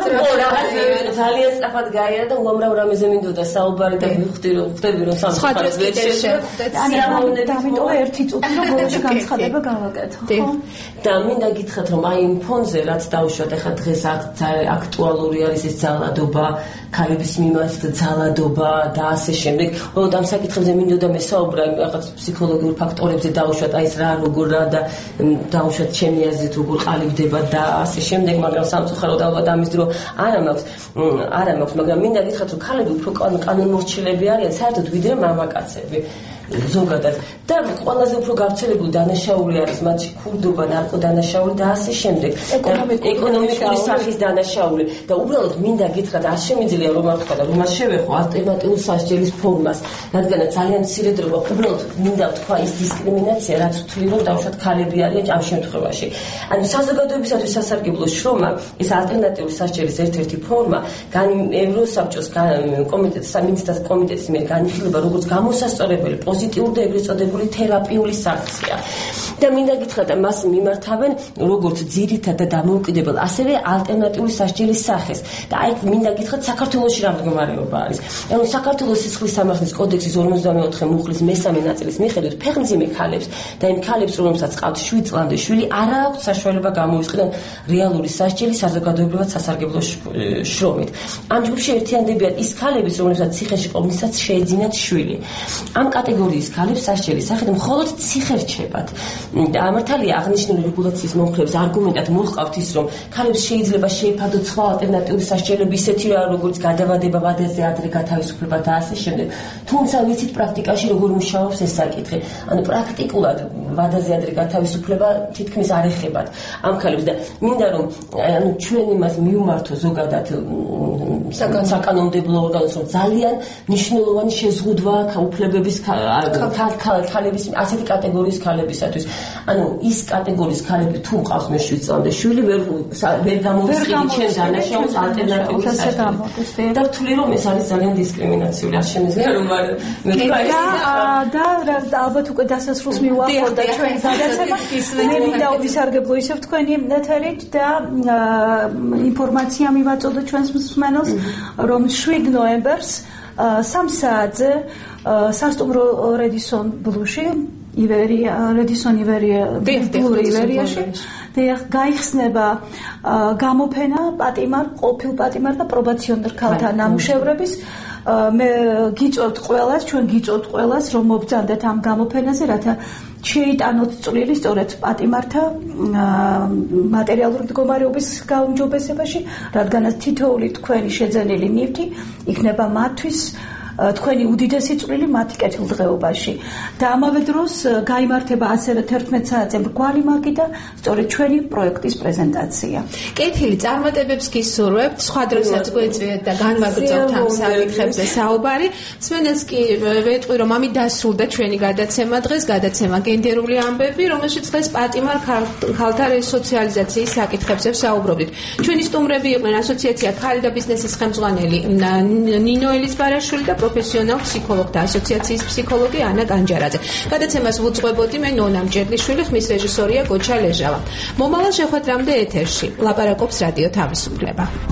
რომ ძალიან სწრაფად გაიარა და უამრავ რამეზე მინდოდა საუბარი და ვიხდი რომ ხვდები რომ სამწუხაროდ ვერ შეხვდეთ ამიტომ ერთი წუთი რომ ბოლოში განცხადება გავაკეთო ხო და მინდა გითხრათ რომ აი იმ ფონზე რაც დავუშვათ ახლა დღეს აქტუალური არის ეს ძალადობა ქალების მიმართ ძალადობა და ასე შემდეგ უბრალოდ ამ საკითხებზე მინდოდა მესაუბრა რაღაც ფსიქოლოგიურ ფაქტორებზე დავუშვათ აი ეს რა როგორ რა და დავუშვათ ჩემი აზრით როგორ ყალიბდება და ასე შემდეგ მაგრამ სამწუხაროდ ალბათ ამის დრო არა მაქვს არა მაქვს მაგრამ მინდა გითხრათ რომ ქალები უფრო კანონმორჩილები არიან საერთოდ ვიდრე მამაკაცები ზოგადად და ყველაზე უფრო გავრცელებული დანაშაული არის მათში ქურდობა, ნარკოდანაშაული და ასე შემდეგ. ეკონომიკური სახის დანაშაული და უბრალოდ მინდა გითხრათ არ შემიძლია რომ არ თქვა და რომ არ შევეხო ალტერნატიულ სასჯელის ფორმას, რადგან ძალიან მცირე დრო უბრალოდ მინდა თქვა ის დისკრიმინაცია, რაც თვლი რომ დავუშვათ ქალები არიან ამ შემთხვევაში. ანუ საზოგადოებისათვის სასარგებლო შრომა ეს ალტერნატიული სასჯელის ერთ-ერთი ფორმა ევროსაბჭოს კომიტეტის სამინისტროს კომიტეტის მიერ განიხილება როგორც გამოსასწორებელი პოზიტიური და ეგრეთ წოდებული თერაპიული საქცია. და მინდა გითხრათ მას მიმართავენ როგორც ძირითად და დამოუკიდებელ, ასევე ალტერნატიული სასჯელის სახეს. და აი მინდა გითხრათ საქართველოში რა მდგომარეობა არის. ანუ საქართველოს სისხლის სამართლის კოდექსის ორმოცდამეოთხე მუხლის მესამე ნაწილის მიხედვით ფეხმძიმე ქალებს და იმ ქალებს რომელსაც ყავთ შვიდ წლამდე შვილი არ აქვთ საშუალება გამოისყიდონ რეალური სასჯელი საზოგადოებრივად სასარგებლო შრომით. ამ ჯგუფში ერთიანდებიან ის ქალები, რომლებსაც ციხეში ყოფნისას შეეძინათ შვილი. ამ კატეგორიის ქალებს სასჯელის სახით მხოლოდ ციხე რჩებათ. ამართალია აღნიშნული რეგულაციის მომხრეებს არგუმენტად მოჰყავთ ის, რომ ქალებს შეიძლება შეეფადოთ სხვა ალტერნატიული სასჯელები, ისეთი რა როგორც გადავადება, ვადაზე ადრე გათავისუფლება და ასე შემდეგ. თუმცა ვიცით პრაქტიკაში როგორ მუშაობს ეს საკითხი. ანუ პრაქტიკულად ვადაზე ადრე გათავისუფლება თითქმის არ ეხებათ ამ ქალებს და მინდა რომ ანუ ჩვენ იმას მივმართო ზოგადად საკანონმდებლო ორგანოს რომ ძალიან მნიშვნელოვანი შეზღუდვა უფლებების ქალების ასეთი კატეგორიის ქალებისათვის. ანუ ის კატეგორიის ქალები თუ მყავს მე შვიდ წლამდე შვილი ვერ ვერ გამოვისყიდით ჩემს დანაშაულს ალტერნატიულ სასჯელს. და ვთვლი რომ ეს არის ძალიან დისკრიმინაციული არ შემიძლია რომ მე და და ალბათ უკვე დასასრულს მივუახლოვთ და ჩვენ გადაცემა მე მინდა ვისარგებლო ისევ თქვენი ეთერით და ინფორმაცია მივაწოდო ჩვენს მსმენელს რომ შვიდ ნოემბერს სამ საათზე სასტუმრო რედისონ ბლუში ივერია რედისონ ივერია ბლური ივერიაში და გაიხსნება გამოფენა პატიმარ ყოფილ პატიმარ და პრობაციონერ ქალთა ნამუშევრების მე გიწევთ ყველას ჩვენ გიწევთ ყველას რომ მობრძანდეთ ამ გამოფენაზე რათა შეიტანოთ წვლილი სწორედ პატიმართა მატერიალური მდგომარეობის გაუმჯობესებაში რადგანაც თითოეული თქვენი შეძენილი ნივთი იქნება მათთვის თქვენი უდიდესი წვლილი მათი კეთილდღეობაში და ამავე დროს გაიმართება ასევე თერთმეტ საათზე მრგვალი მაგი და სწორედ ჩვენი პროექტის პრეზენტაცია. კეთილი წარმატებებს გისურვებთ, სხვა დროსაც გვეწვიეთ და განვაგრძობთ ამ საკითხებზე საუბარი. მსმენელს კი ვეტყვი რომ ამით დასრულდა ჩვენი გადაცემა დღეს, გადაცემა გენდერული ამბები, რომელშიც დღეს პატიმარ ქალთა რესოციალიზაციის საკითხებზე ვსაუბრობდით. ჩვენი სტუმრები იყვნენ ასოციაცია ქალი და ბიზნესის ხელმძღვანელი ნინო ელიზბარაშვილი და პროფესიონალ ფსიქოლოგთა ასოციაციის ფსიქოლოგი ანა განჯარაძე. გადაცემას ვუძღვებოდი მე ნონა მჭედლიშვილი, ხმის რეჟისორია გოჩა ლეჟავა. მომავალ შეხვედრამდე ეთერში ლაპარაკობს რადიო თავისუფლება.